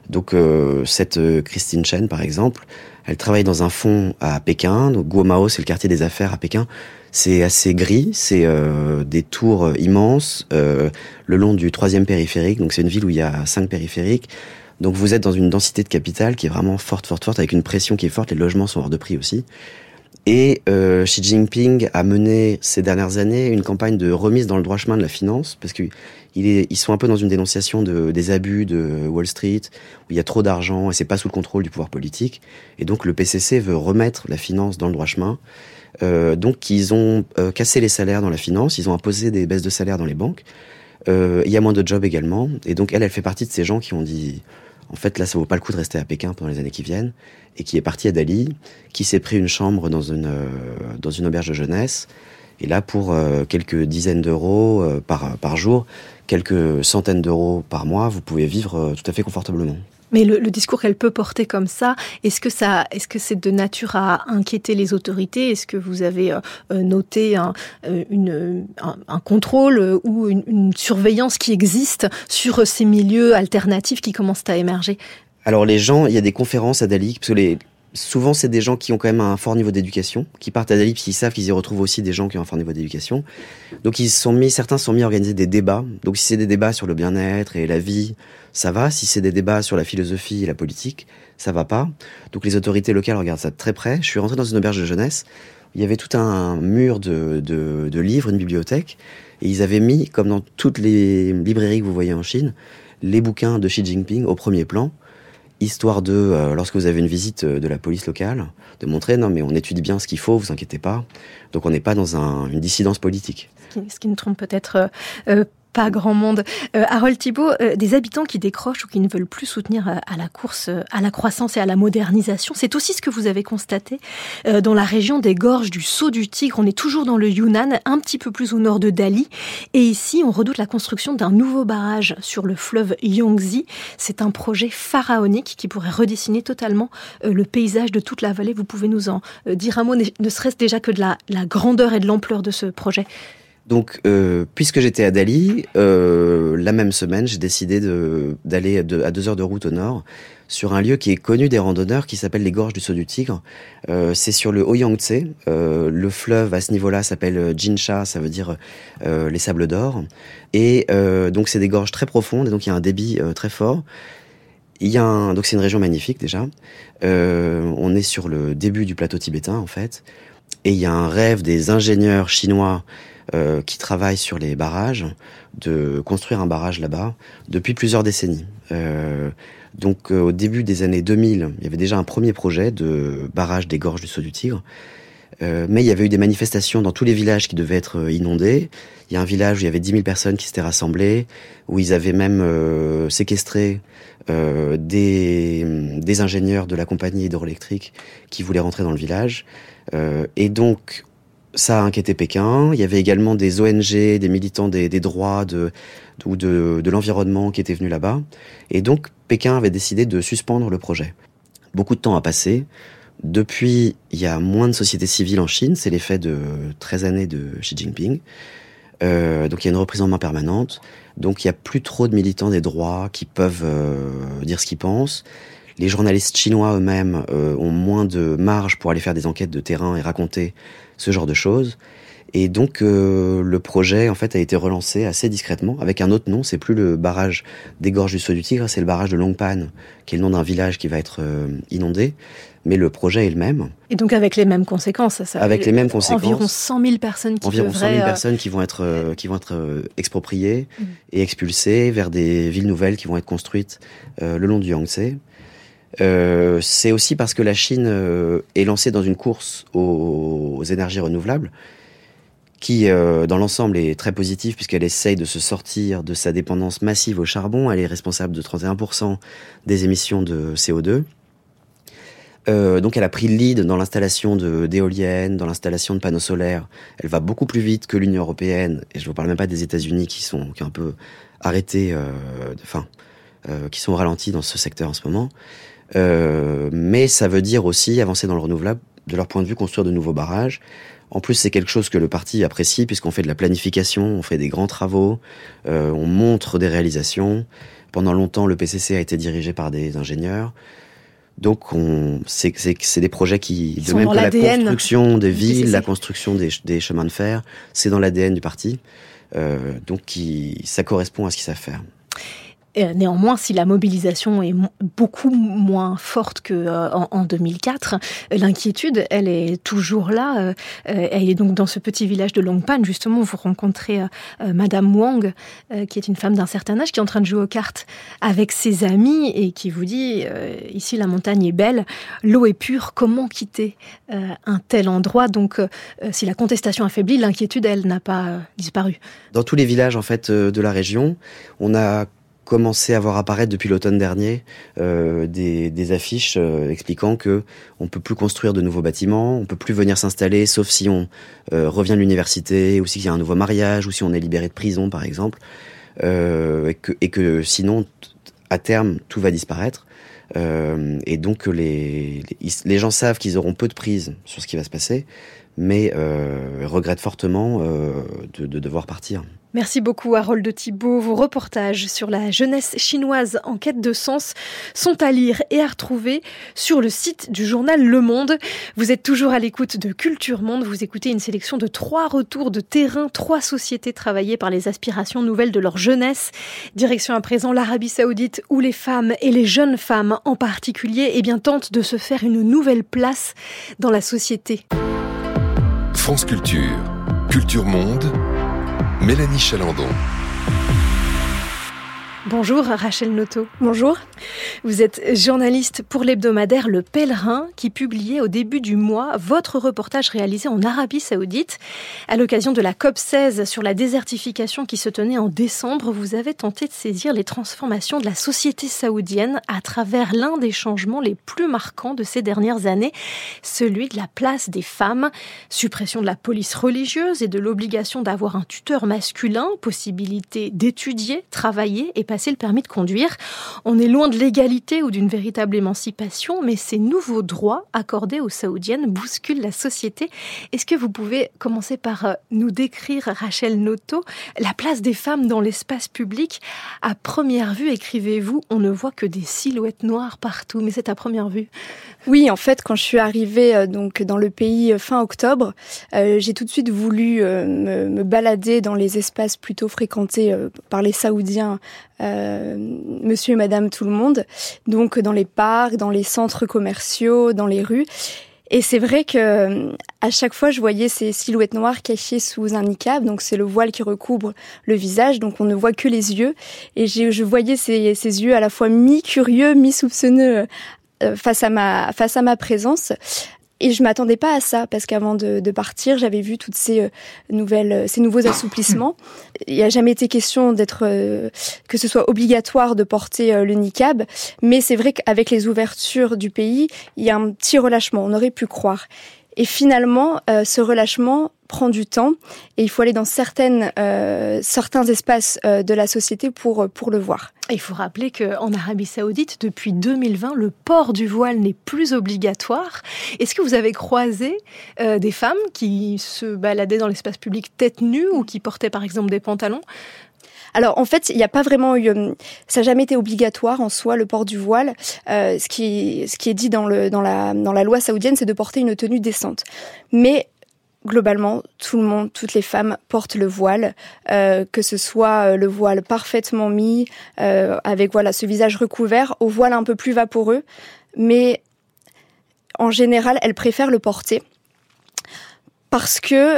Donc cette Christine Chen, par exemple, elle travaille dans un fonds à Pékin. Donc Guomao, c'est le quartier des affaires à Pékin. C'est assez gris, c'est des tours immenses le long du 3e périphérique. Donc c'est une ville où il y a 5 périphériques. Donc vous êtes dans une densité de capital qui est vraiment forte, avec une pression qui est forte. Les logements sont hors de prix aussi. Et Xi Jinping a mené ces dernières années une campagne de remise dans le droit chemin de la finance, parce qu'ils sont un peu dans une dénonciation des abus de Wall Street, où il y a trop d'argent et c'est pas sous le contrôle du pouvoir politique. Et donc le PCC veut remettre la finance dans le droit chemin. Donc ils ont cassé les salaires dans la finance, ils ont imposé des baisses de salaires dans les banques. Il y a moins de jobs également. Et donc elle fait partie de ces gens qui ont dit... En fait, là, ça vaut pas le coup de rester à Pékin pendant les années qui viennent, et qui est parti à Dali, qui s'est pris une chambre dans une auberge de jeunesse, et là, pour quelques dizaines d'euros par jour, quelques centaines d'euros par mois, vous pouvez vivre tout à fait confortablement. Mais le discours qu'elle peut porter comme ça, est-ce que c'est de nature à inquiéter les autorités ? Est-ce que vous avez noté un contrôle ou une surveillance qui existe sur ces milieux alternatifs qui commencent à émerger ? Alors les gens, il y a des conférences à Dali, parce que souvent c'est des gens qui ont quand même un fort niveau d'éducation, qui partent à Dali parce qu'ils savent qu'ils y retrouvent aussi des gens qui ont un fort niveau d'éducation. Donc certains sont mis à organiser des débats. Donc si c'est des débats sur le bien-être et la vie, ça va. Si c'est des débats sur la philosophie et la politique, ça va pas. Donc les autorités locales regardent ça de très près. Je suis rentré dans une auberge de jeunesse. Il y avait tout un mur de livres, une bibliothèque, et ils avaient mis, comme dans toutes les librairies que vous voyez en Chine, les bouquins de Xi Jinping au premier plan, histoire de, lorsque vous avez une visite de la police locale, de montrer, non mais on étudie bien ce qu'il faut, vous inquiétez pas. Donc on n'est pas dans une dissidence politique. Ce qui ne trompe peut-être pas grand monde. Harold Thibault, des habitants qui décrochent ou qui ne veulent plus soutenir à la course, à la croissance et à la modernisation, c'est aussi ce que vous avez constaté dans la région des gorges du Saut du Tigre. On est toujours dans le Yunnan, un petit peu plus au nord de Dali. Et ici, on redoute la construction d'un nouveau barrage sur le fleuve Yangtze. C'est un projet pharaonique qui pourrait redessiner totalement le paysage de toute la vallée. Vous pouvez nous en dire un mot, ne serait-ce déjà que de la grandeur et de l'ampleur de ce projet ? Donc, puisque j'étais à Dali, la même semaine, j'ai décidé d'aller à 2 heures de route au nord, sur un lieu qui est connu des randonneurs, qui s'appelle les Gorges du Saut du Tigre. C'est sur le Haut-Yangtze. Le fleuve, à ce niveau-là, s'appelle Jinsha, ça veut dire les sables d'or. Et donc, c'est des gorges très profondes, et donc il y a un débit très fort. Donc, c'est une région magnifique, déjà. On est sur le début du plateau tibétain, en fait. Et il y a un rêve des ingénieurs chinois qui travaillent sur les barrages, de construire un barrage là-bas depuis plusieurs décennies. Donc au début des années 2000, il y avait déjà un premier projet de barrage des gorges du Saut du Tigre, mais il y avait eu des manifestations dans tous les villages qui devaient être inondés. Il y a un village où il y avait 10 000 personnes qui s'étaient rassemblées, où ils avaient même séquestré des ingénieurs de la compagnie hydroélectrique qui voulaient rentrer dans le village. Et donc ça a inquiété Pékin. Il y avait également des ONG, des militants des droits de l'environnement qui étaient venus là-bas. Et donc, Pékin avait décidé de suspendre le projet. Beaucoup de temps a passé. Depuis, il y a moins de sociétés civiles en Chine. C'est l'effet de 13 années de Xi Jinping. Donc, il y a une reprise en main permanente. Donc, il n'y a plus trop de militants des droits qui peuvent dire ce qu'ils pensent. Les journalistes chinois eux-mêmes ont moins de marge pour aller faire des enquêtes de terrain et raconter ce genre de choses. Et donc le projet en fait a été relancé assez discrètement avec un autre nom. C'est plus le barrage des gorges du Saut du Tigre, c'est le barrage de Longpan, qui est le nom d'un village qui va être inondé. Mais le projet est le même. Et donc avec les mêmes conséquences. Avec les mêmes conséquences. Environ 100 000 personnes qui personnes qui vont être expropriées et expulsées vers des villes nouvelles qui vont être construites le long du Yangtze. C'est aussi parce que la Chine est lancée dans une course aux énergies renouvelables qui, dans l'ensemble, est très positive puisqu'elle essaye de se sortir de sa dépendance massive au charbon. Elle est responsable de 31% des émissions de CO2. Donc elle a pris le lead dans l'installation d'éoliennes, dans l'installation de panneaux solaires. Elle va beaucoup plus vite que l'Union européenne, et je ne vous parle même pas des États-Unis qui ont un peu arrêté, qui sont ralentis dans ce secteur en ce moment. Mais ça veut dire aussi avancer dans le renouvelable, de leur point de vue, construire de nouveaux barrages. En plus, c'est quelque chose que le parti apprécie puisqu'on fait de la planification, on fait des grands travaux, on montre des réalisations. Pendant longtemps, le PCC a été dirigé par des ingénieurs. Donc, c'est des projets qui, de même que la construction des villes, la construction des chemins de fer, c'est dans l'ADN du parti. Donc, ça correspond à ce qu'ils savent faire. Néanmoins, si la mobilisation est beaucoup moins forte qu'en 2004, l'inquiétude, elle est toujours là. Elle est donc dans ce petit village de Longpan. Justement, vous rencontrez Madame Wang, qui est une femme d'un certain âge, qui est en train de jouer aux cartes avec ses amis et qui vous dit ici, la montagne est belle, l'eau est pure, comment quitter un tel endroit? Donc, si la contestation affaiblit, l'inquiétude, elle n'a pas disparu. Dans tous les villages en fait de la région, on a commencé à voir apparaître depuis l'automne dernier des affiches expliquant que on peut plus construire de nouveaux bâtiments, on peut plus venir s'installer sauf si on revient de l'université ou s'il y a un nouveau mariage ou si on est libéré de prison par exemple, et que sinon à terme tout va disparaître. Et donc les gens savent qu'ils auront peu de prise sur ce qui va se passer, mais regrettent fortement de devoir partir. Merci beaucoup Harold Thibault. Vos reportages sur la jeunesse chinoise en quête de sens sont à lire et à retrouver sur le site du journal Le Monde. Vous êtes toujours à l'écoute de Culture Monde. Vous écoutez une sélection de 3 retours de terrain, 3 sociétés travaillées par les aspirations nouvelles de leur jeunesse. Direction à présent l'Arabie Saoudite où les femmes et les jeunes femmes en particulier tentent de se faire une nouvelle place dans la société. France Culture, Culture Monde, Mélanie Chalandon. Bonjour Rachel Noto. Bonjour. Vous êtes journaliste pour l'hebdomadaire Le Pèlerin qui publiait au début du mois votre reportage réalisé en Arabie Saoudite. À l'occasion de la COP16 sur la désertification qui se tenait en décembre, vous avez tenté de saisir les transformations de la société saoudienne à travers l'un des changements les plus marquants de ces dernières années, celui de la place des femmes. Suppression de la police religieuse et de l'obligation d'avoir un tuteur masculin, possibilité d'étudier, travailler et passer le permis de conduire. On est loin de l'égalité ou d'une véritable émancipation, mais ces nouveaux droits accordés aux Saoudiennes bousculent la société. Est-ce que vous pouvez commencer par nous décrire, Rachel Noto, la place des femmes dans l'espace public? À première vue, écrivez-vous, on ne voit que des silhouettes noires partout, mais c'est à première vue. Oui, en fait, quand je suis arrivée donc dans le pays fin octobre, j'ai tout de suite voulu me balader dans les espaces plutôt fréquentés par les Saoudiens, monsieur et madame tout le monde, donc dans les parcs, dans les centres commerciaux, dans les rues. Et c'est vrai que à chaque fois, je voyais ces silhouettes noires cachées sous un niqab, donc c'est le voile qui recouvre le visage, donc on ne voit que les yeux. Et je voyais ces yeux à la fois mi-curieux, mi-soupçonneux face à ma présence. Et je m'attendais pas à ça, parce qu'avant de partir, j'avais vu toutes ces nouveaux assouplissements. Il n'y a jamais été question que ce soit obligatoire de porter le niqab, mais c'est vrai qu'avec les ouvertures du pays, il y a un petit relâchement, on aurait pu croire. Et finalement, ce relâchement prend du temps, et il faut aller dans certains espaces de la société pour le voir. Il faut rappeler qu'en Arabie Saoudite, depuis 2020, le port du voile n'est plus obligatoire. Est-ce que vous avez croisé des femmes qui se baladaient dans l'espace public tête nue ou qui portaient par exemple des pantalons ? Alors en fait, il n'y a pas vraiment eu, ça n'a jamais été obligatoire en soi le port du voile. Ce qui est dit dans la loi saoudienne, c'est de porter une tenue décente. Mais globalement, tout le monde, toutes les femmes portent le voile, que ce soit le voile parfaitement mis, avec ce visage recouvert, au voile un peu plus vaporeux. Mais en général, elles préfèrent le porter parce que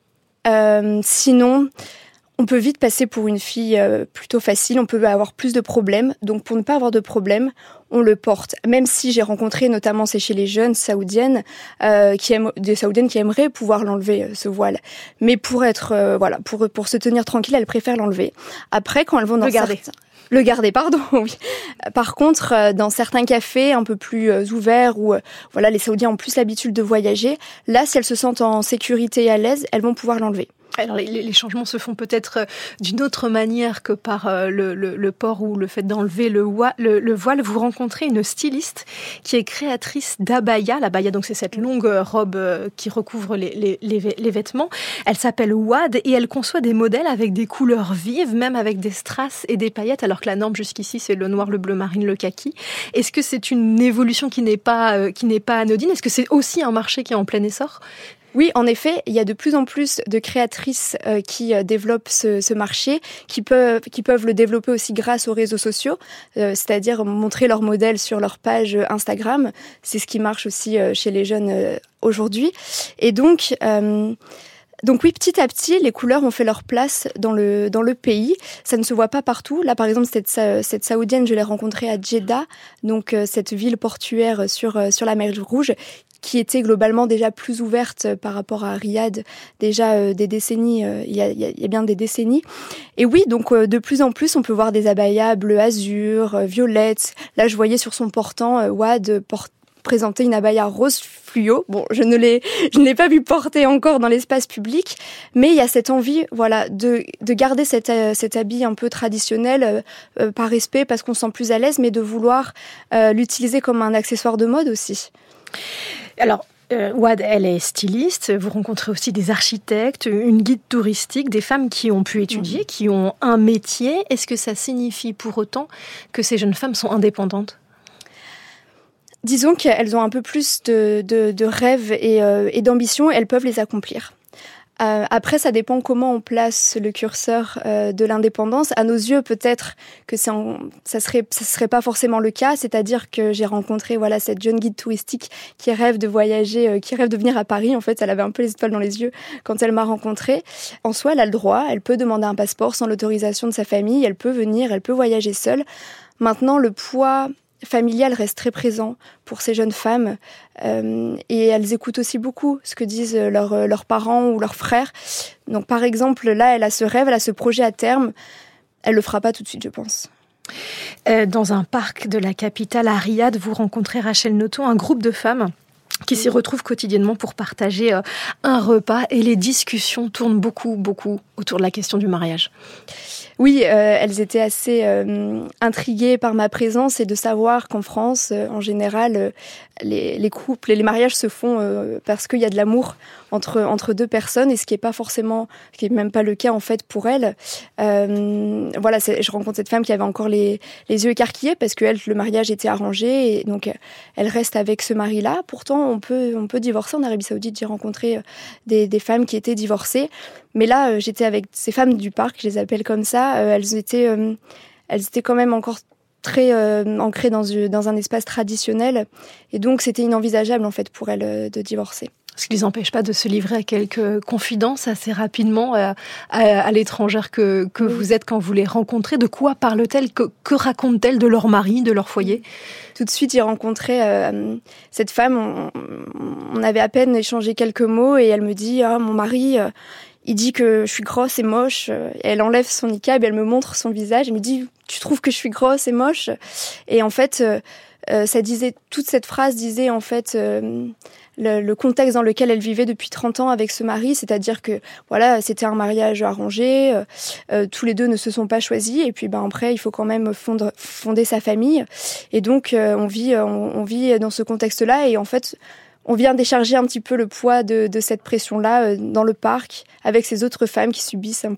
sinon, on peut vite passer pour une fille plutôt facile, on peut avoir plus de problèmes. Donc pour ne pas avoir de problèmes, on le porte. Même si j'ai rencontré, notamment c'est chez les jeunes saoudiennes, des saoudiennes qui aimeraient pouvoir l'enlever, ce voile. Mais pour se tenir tranquille, elles préfèrent l'enlever. Après, quand elles vont dans le garder, pardon, oui. Par contre, dans certains cafés un peu plus ouverts où les Saoudiens ont plus l'habitude de voyager, là, si elles se sentent en sécurité et à l'aise, elles vont pouvoir l'enlever. Alors les changements se font peut-être d'une autre manière que par le port ou le fait d'enlever le voile. Vous rencontrez une styliste qui est créatrice d'abaya. L'abaya, donc c'est cette longue robe qui recouvre les vêtements. Elle s'appelle Wad et elle conçoit des modèles avec des couleurs vives, même avec des strass et des paillettes, alors que la norme jusqu'ici c'est le noir, le bleu marine, le kaki. Est-ce que c'est une évolution qui n'est pas anodine? Est-ce que c'est aussi un marché qui est en plein essor? Oui, en effet, il y a de plus en plus de créatrices qui développent ce marché, qui peuvent le développer aussi grâce aux réseaux sociaux, c'est-à-dire montrer leurs modèles sur leur page Instagram. C'est ce qui marche aussi chez les jeunes aujourd'hui. Et donc oui, petit à petit, les couleurs ont fait leur place dans le pays. Ça ne se voit pas partout. Là, par exemple, cette Saoudienne, je l'ai rencontrée à Jeddah, donc cette ville portuaire sur la mer Rouge, qui était globalement déjà plus ouverte par rapport à Riyad, déjà des décennies, il y a bien des décennies. Et oui, donc de plus en plus, on peut voir des abayas bleu azur, violettes. Là, je voyais sur son portant, Wad présenter une abaya rose fluo. Bon, je ne l'ai pas vu porter encore dans l'espace public, mais il y a cette envie, voilà, de garder cet habit un peu traditionnel, par respect, parce qu'on se sent plus à l'aise, mais de vouloir l'utiliser comme un accessoire de mode aussi. Alors, Wad, elle est styliste. Vous rencontrez aussi des architectes, une guide touristique, des femmes qui ont pu étudier, qui ont un métier. Est-ce que ça signifie pour autant que ces jeunes femmes sont indépendantes ? Disons qu'elles ont un peu plus de rêves et d'ambitions, elles peuvent les accomplir. Après, ça dépend comment on place le curseur de l'indépendance. À nos yeux, peut-être que ça serait pas forcément le cas. C'est-à-dire que j'ai rencontré cette jeune guide touristique qui rêve de voyager, qui rêve de venir à Paris. En fait, elle avait un peu les étoiles dans les yeux quand elle m'a rencontrée. En soi, elle a le droit. Elle peut demander un passeport sans l'autorisation de sa famille. Elle peut venir, elle peut voyager seule. Maintenant, le poids familial reste très présent pour ces jeunes femmes et elles écoutent aussi beaucoup ce que disent leurs parents ou leurs frères. Donc par exemple, là, elle a ce rêve, elle a ce projet à terme. Elle le fera pas tout de suite, je pense. Dans un parc de la capitale, à Riyad, vous rencontrez Rachel Noto, un groupe de femmes qui s'y retrouvent quotidiennement pour partager un repas et les discussions tournent beaucoup autour de la question du mariage. Oui, elles étaient assez intriguées par ma présence et de savoir qu'en France, en général, les couples et les mariages se font parce qu'il y a de l'amour entre deux personnes et ce qui est même pas le cas en fait pour elles. Je rencontre cette femme qui avait encore les yeux écarquillés parce que elle, le mariage était arrangé et donc elle reste avec ce mari-là. Pourtant, on peut divorcer en Arabie Saoudite. J'ai rencontré des femmes qui étaient divorcées. Mais là, j'étais avec ces femmes du parc, je les appelle comme ça. Elles étaient quand même encore très ancrées dans un espace traditionnel. Et donc, c'était inenvisageable, en fait, pour elles de divorcer. Ce qui ne les empêche pas de se livrer à quelques confidences assez rapidement à l'étrangère que vous êtes quand vous les rencontrez. De quoi parlent-elles ? Que racontent-elles de leur mari, de leur foyer ? Tout de suite, j'ai rencontré cette femme. On avait à peine échangé quelques mots et elle me dit « Ah, mon mari... il dit que je suis grosse et moche. » Elle enlève son niqab et elle me montre son visage. Elle me dit « Tu trouves que je suis grosse et moche ?» Et en fait, toute cette phrase disait en fait le contexte dans lequel elle vivait depuis 30 ans avec ce mari, c'est-à-dire que voilà, c'était un mariage arrangé, tous les deux ne se sont pas choisis et puis après il faut quand même fonder sa famille et donc on vit dans ce contexte-là et en fait on vient décharger un petit peu le poids de cette pression-là dans le parc avec ces autres femmes qui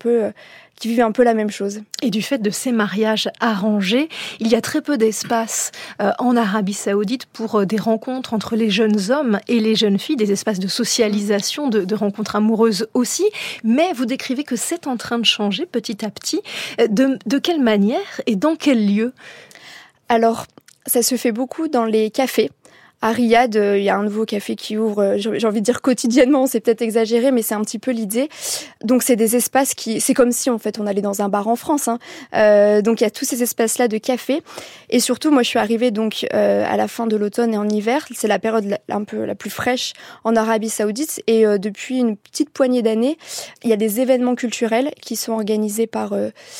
qui vivent un peu la même chose. Et du fait de ces mariages arrangés, il y a très peu d'espace en Arabie Saoudite pour des rencontres entre les jeunes hommes et les jeunes filles, des espaces de socialisation, de rencontres amoureuses aussi. Mais vous décrivez que c'est en train de changer petit à petit. De quelle manière et dans quel lieu ? Alors, ça se fait beaucoup dans les cafés. À Riyad, il y a un nouveau café qui ouvre, j'ai envie de dire quotidiennement, c'est peut-être exagéré, mais c'est un petit peu l'idée. Donc c'est des espaces c'est comme si en fait on allait dans un bar en France. Donc il y a tous ces espaces-là de café. Et surtout, moi je suis arrivée donc à la fin de l'automne et en hiver. C'est la période un peu la plus fraîche en Arabie Saoudite. Et depuis une petite poignée d'années, il y a des événements culturels qui sont organisés par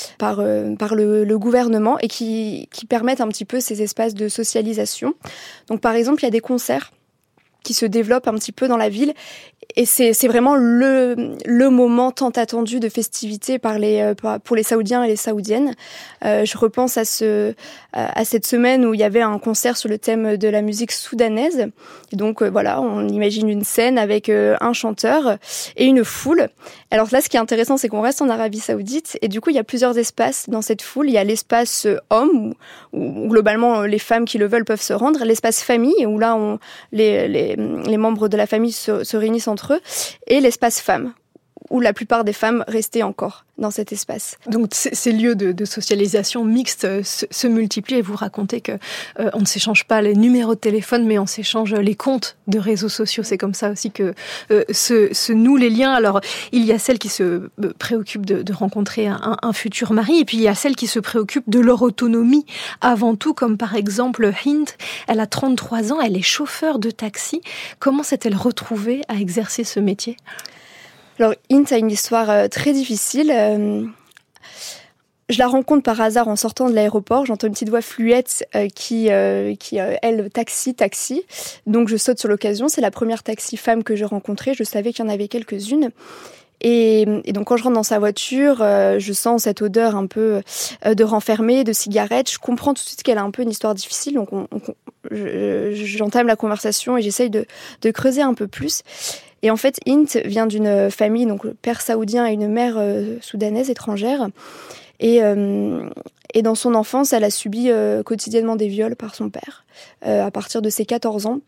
le gouvernement et qui permettent un petit peu ces espaces de socialisation. Donc par exemple, il y a des concerts qui se développent un petit peu dans la ville Et c'est vraiment le moment tant attendu de festivité pour les Saoudiens et les Saoudiennes. Je repense à cette semaine où il y avait un concert sur le thème de la musique soudanaise. Et donc voilà, on imagine une scène avec un chanteur et une foule. Alors là, ce qui est intéressant, c'est qu'on reste en Arabie Saoudite et du coup, il y a plusieurs espaces dans cette foule. Il y a l'espace homme où globalement les femmes qui le veulent peuvent se rendre, l'espace famille où là les membres de la famille se réunissent entre eux, et l'espace femmes, où la plupart des femmes restaient encore dans cet espace. Donc ces lieux de socialisation mixte se multiplient et vous racontez que on ne s'échange pas les numéros de téléphone, mais on s'échange les comptes de réseaux sociaux. C'est comme ça aussi que se nouent les liens. Alors il y a celles qui se préoccupent de rencontrer un futur mari, et puis il y a celles qui se préoccupent de leur autonomie avant tout, comme par exemple Hind. Elle a 33 ans, elle est chauffeur de taxi. Comment s'est-elle retrouvée à exercer ce métier ? Alors, Hind a une histoire très difficile. Je la rencontre par hasard en sortant de l'aéroport. J'entends une petite voix fluette qui elle, taxi. Donc, je saute sur l'occasion. C'est la première taxi femme que j'ai rencontrée. Je savais qu'il y en avait quelques-unes. Et donc, quand je rentre dans sa voiture, je sens cette odeur un peu de renfermé, de cigarette. Je comprends tout de suite qu'elle a un peu une histoire difficile. Donc, j'entame la conversation et j'essaye de creuser un peu plus. Et en fait, Hind vient d'une famille, donc père saoudien et une mère soudanaise étrangère. Et dans son enfance, elle a subi quotidiennement des viols par son père, à partir de ses 14 ans.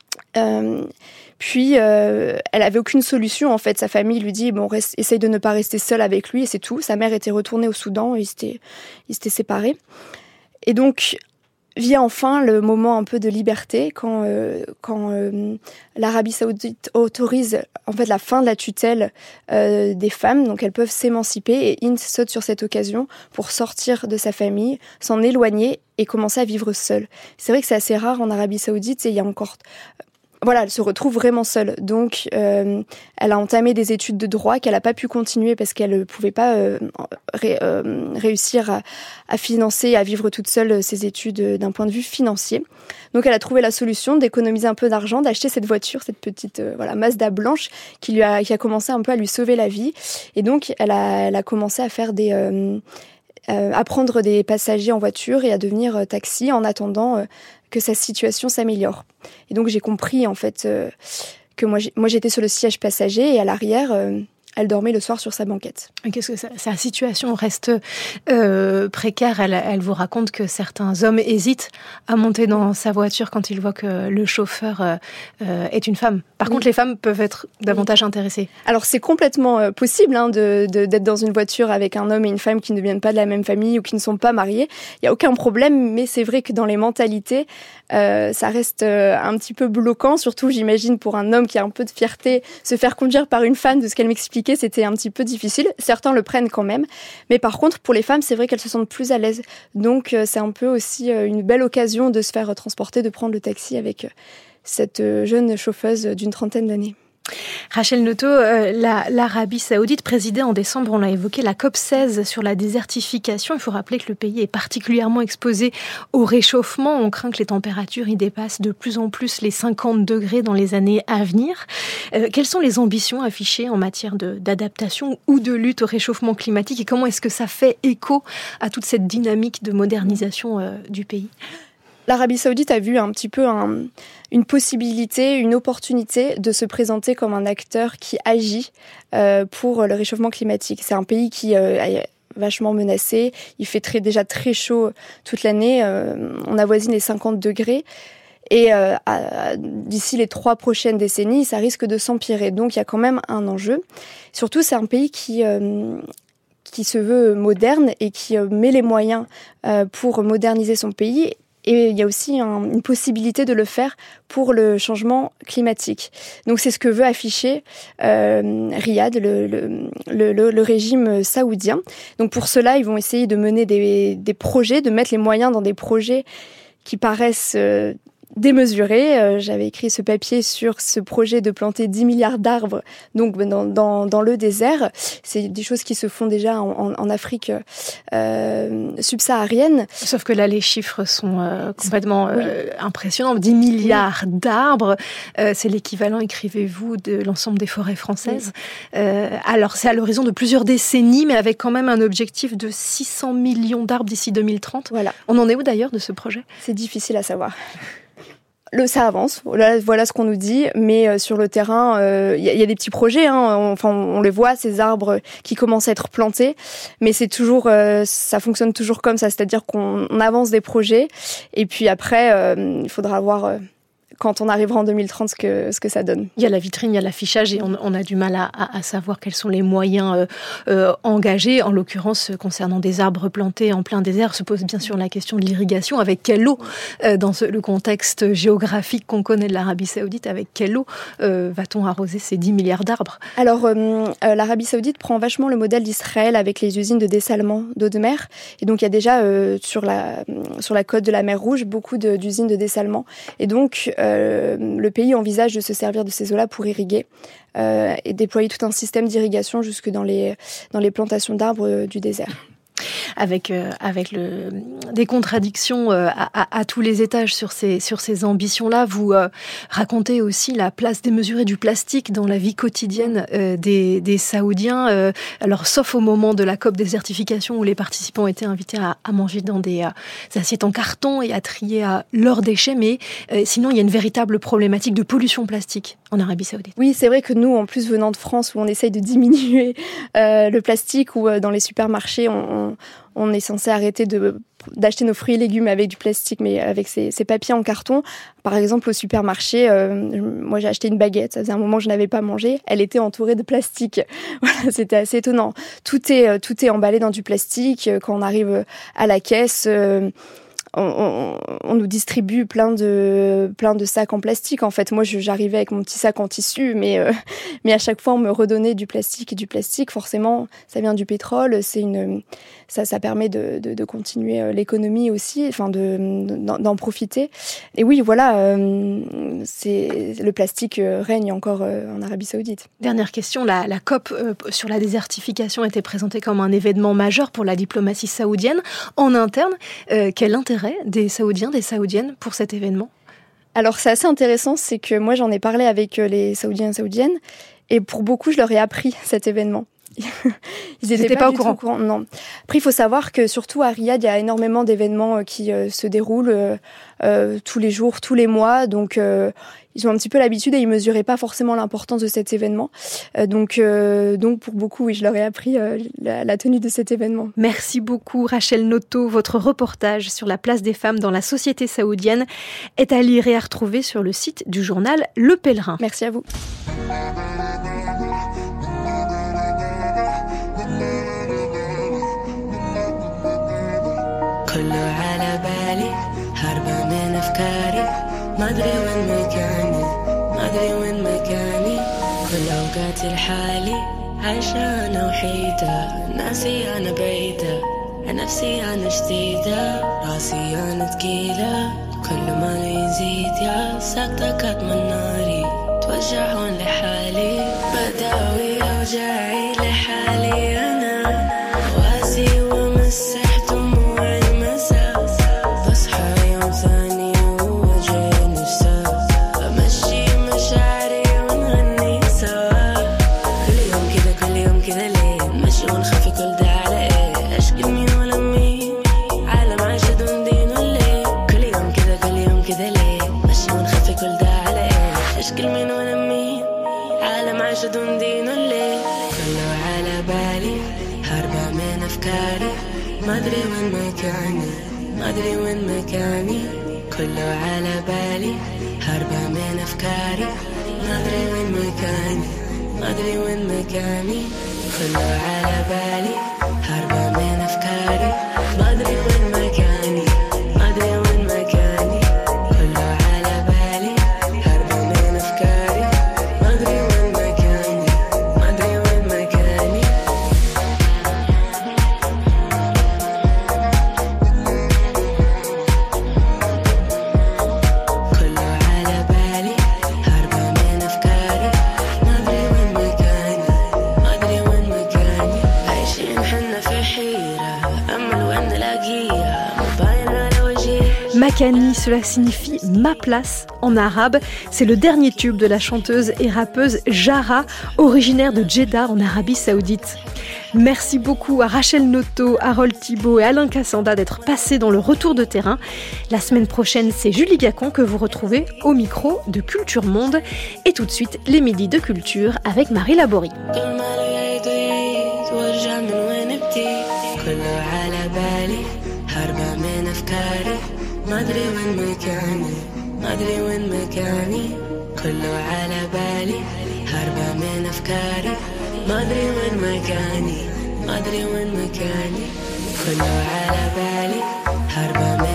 Puis, elle avait aucune solution, en fait. Sa famille lui dit, essaye de ne pas rester seule avec lui, et c'est tout. Sa mère était retournée au Soudan, et ils s'étaient séparés. Et donc, vient enfin le moment un peu de liberté quand l'Arabie Saoudite autorise en fait la fin de la tutelle des femmes, donc elles peuvent s'émanciper, et Hind saute sur cette occasion pour sortir de sa famille, s'en éloigner et commencer à vivre seule. C'est vrai que c'est assez rare en Arabie Saoudite, et il y a encore elle se retrouve vraiment seule. Donc, elle a entamé des études de droit qu'elle n'a pas pu continuer parce qu'elle ne pouvait pas réussir à financer, à vivre toute seule ses études d'un point de vue financier. Donc, elle a trouvé la solution d'économiser un peu d'argent, d'acheter cette voiture, cette petite Mazda blanche qui a commencé un peu à lui sauver la vie. Et donc, elle a commencé à faire à prendre des passagers en voiture et à devenir taxi en attendant que sa situation s'améliore. Et donc j'ai compris en fait que moi j'étais sur le siège passager et à l'arrière elle dormait le soir sur sa banquette. Qu'est-ce que sa situation reste précaire. Elle vous raconte que certains hommes hésitent à monter dans sa voiture quand ils voient que le chauffeur est une femme. Par contre, les femmes peuvent être davantage intéressées. Alors c'est complètement possible d'être dans une voiture avec un homme et une femme qui ne viennent pas de la même famille ou qui ne sont pas mariés. Il n'y a aucun problème, mais c'est vrai que dans les mentalités, ça reste un petit peu bloquant. Surtout, j'imagine, pour un homme qui a un peu de fierté, se faire conduire par une femme, de ce qu'elle m'expliquait, c'était un petit peu difficile. Certains le prennent quand même. Mais par contre, pour les femmes, c'est vrai qu'elles se sentent plus à l'aise. Donc, c'est un peu aussi une belle occasion de se faire transporter, de prendre le taxi avec cette jeune chauffeuse d'une 30aine d'années. Rachel Noto, l'Arabie Saoudite présidait en décembre, on l'a évoqué, la COP16 sur la désertification. Il faut rappeler que le pays est particulièrement exposé au réchauffement. On craint que les températures y dépassent de plus en plus les 50 degrés dans les années à venir. Quelles sont les ambitions affichées en matière d'adaptation ou de lutte au réchauffement climatique, et comment est-ce que ça fait écho à toute cette dynamique de modernisation du pays ? L'Arabie Saoudite a vu un petit peu une possibilité, une opportunité de se présenter comme un acteur qui agit pour le réchauffement climatique. C'est un pays qui est vachement menacé. Il fait déjà très chaud toute l'année. On avoisine les 50 degrés. Et d'ici les 3 prochaines décennies, ça risque de s'empirer. Donc il y a quand même un enjeu. Surtout, c'est un pays qui se veut moderne et qui met les moyens pour moderniser son pays. Et il y a aussi une possibilité de le faire pour le changement climatique. Donc c'est ce que veut afficher Riyad, le régime saoudien. Donc pour cela, ils vont essayer de mener des projets, de mettre les moyens dans des projets qui paraissent démesuré. J'avais écrit ce papier sur ce projet de planter 10 milliards d'arbres donc dans le désert. C'est des choses qui se font déjà en Afrique subsaharienne. Sauf que là, les chiffres sont complètement impressionnants. 10 milliards d'arbres, c'est l'équivalent, écrivez-vous, de l'ensemble des forêts françaises. Alors, c'est à l'horizon de plusieurs décennies, mais avec quand même un objectif de 600 millions d'arbres d'ici 2030. Voilà. On en est où d'ailleurs de ce projet ? C'est difficile à savoir. Ça avance, voilà ce qu'on nous dit, mais sur le terrain, y a des petits projets, on les voit, ces arbres qui commencent à être plantés, mais c'est toujours, ça fonctionne toujours comme ça, c'est-à-dire qu'on avance des projets, et puis après, il faudra voir quand on arrivera en 2030 ce que ça donne. Il y a la vitrine, il y a l'affichage, et on a du mal à savoir quels sont les moyens engagés. En l'occurrence, concernant des arbres plantés en plein désert, se pose bien sûr la question de l'irrigation. Avec quelle eau, dans le contexte géographique qu'on connaît de l'Arabie Saoudite, avec quelle eau va-t-on arroser ces 10 milliards d'arbres ? Alors, l'Arabie Saoudite prend vachement le modèle d'Israël avec les usines de dessalement d'eau de mer. Et donc, il y a déjà sur la côte de la mer Rouge beaucoup d'usines de dessalement. Et donc, le pays envisage de se servir de ces eaux-là pour irriguer et déployer tout un système d'irrigation jusque dans les plantations d'arbres du désert. Avec des contradictions à tous les étages sur ces ambitions-là. Vous racontez aussi la place démesurée du plastique dans la vie quotidienne des Saoudiens. Alors, sauf au moment de la COP désertification où les participants étaient invités à manger dans des assiettes en carton et à trier leurs déchets, mais sinon, il y a une véritable problématique de pollution plastique en Arabie Saoudite. Oui, c'est vrai que nous, en plus venant de France, où on essaye de diminuer le plastique, ou dans les supermarchés, on est censé arrêter d'acheter nos fruits et légumes avec du plastique, mais avec ces papiers en carton. Par exemple, au supermarché, moi j'ai acheté une baguette, ça faisait un moment que je n'avais pas mangé, elle était entourée de plastique. Voilà, c'était assez étonnant. Tout est emballé dans du plastique. Quand on arrive à la caisse, on nous distribue plein de sacs en plastique. En fait, moi, j'arrivais avec mon petit sac en tissu, mais à chaque fois, on me redonnait du plastique et du plastique. Forcément, ça vient du pétrole. Ça permet de continuer l'économie aussi, enfin d'en profiter. Et oui, voilà, le plastique règne encore en Arabie Saoudite. Dernière question, la COP sur la désertification était présentée comme un événement majeur pour la diplomatie saoudienne. En interne, quel intérêt des Saoudiens, des Saoudiennes pour cet événement ? Alors c'est assez intéressant, c'est que moi j'en ai parlé avec les Saoudiens et Saoudiennes, et pour beaucoup je leur ai appris cet événement. Ils n'étaient pas au courant. Non. Après, il faut savoir que surtout à Riyad, il y a énormément d'événements qui se déroulent tous les jours, tous les mois. Donc, ils ont un petit peu l'habitude et ils mesuraient pas forcément l'importance de cet événement. Donc, pour beaucoup, oui, je leur ai appris la tenue de cet événement. Merci beaucoup, Rachel Noto. Votre reportage sur la place des femmes dans la société saoudienne est à lire et à retrouver sur le site du journal Le Pèlerin. Merci à vous. كله على بالي هربة من أفكاري ما أدري وين مكاني ما أدري وين مكاني كل أوقاتي لحالي عايشة أنا وحيدة ناسي أنا بعيدة نفسي أنا جديدة راسي أنا تقيلة كل ما يزيد يا ساكتة كاتمة ناري توجعون لحالي بداوي أوجاعي لحالي أنا واسي ومسح ما أدري وين مكاني ما أدري وين مكاني كله على بالي هربة من أفكاري ما أدري وين مكاني ما أدري وين مكاني كله على بالي هربة من أفكاري ما أدري وين مكاني ما أدري وين مكاني كله على بالي هربة من أفكاري ما أدري وين مكاني ما أدري وين مكاني Makani, cela signifie ma place en arabe. C'est le dernier tube de la chanteuse et rappeuse Jara, originaire de Jeddah en Arabie Saoudite. Merci beaucoup à Rachel Noto, Harold Thibault et Alain Cassanda d'être passés dans le retour de terrain. La semaine prochaine, c'est Julie Gacon que vous retrouvez au micro de Culture Monde. Et tout de suite, les midis de culture avec Marie Laborie. ما ادري وين مكاني كله على بالي هربة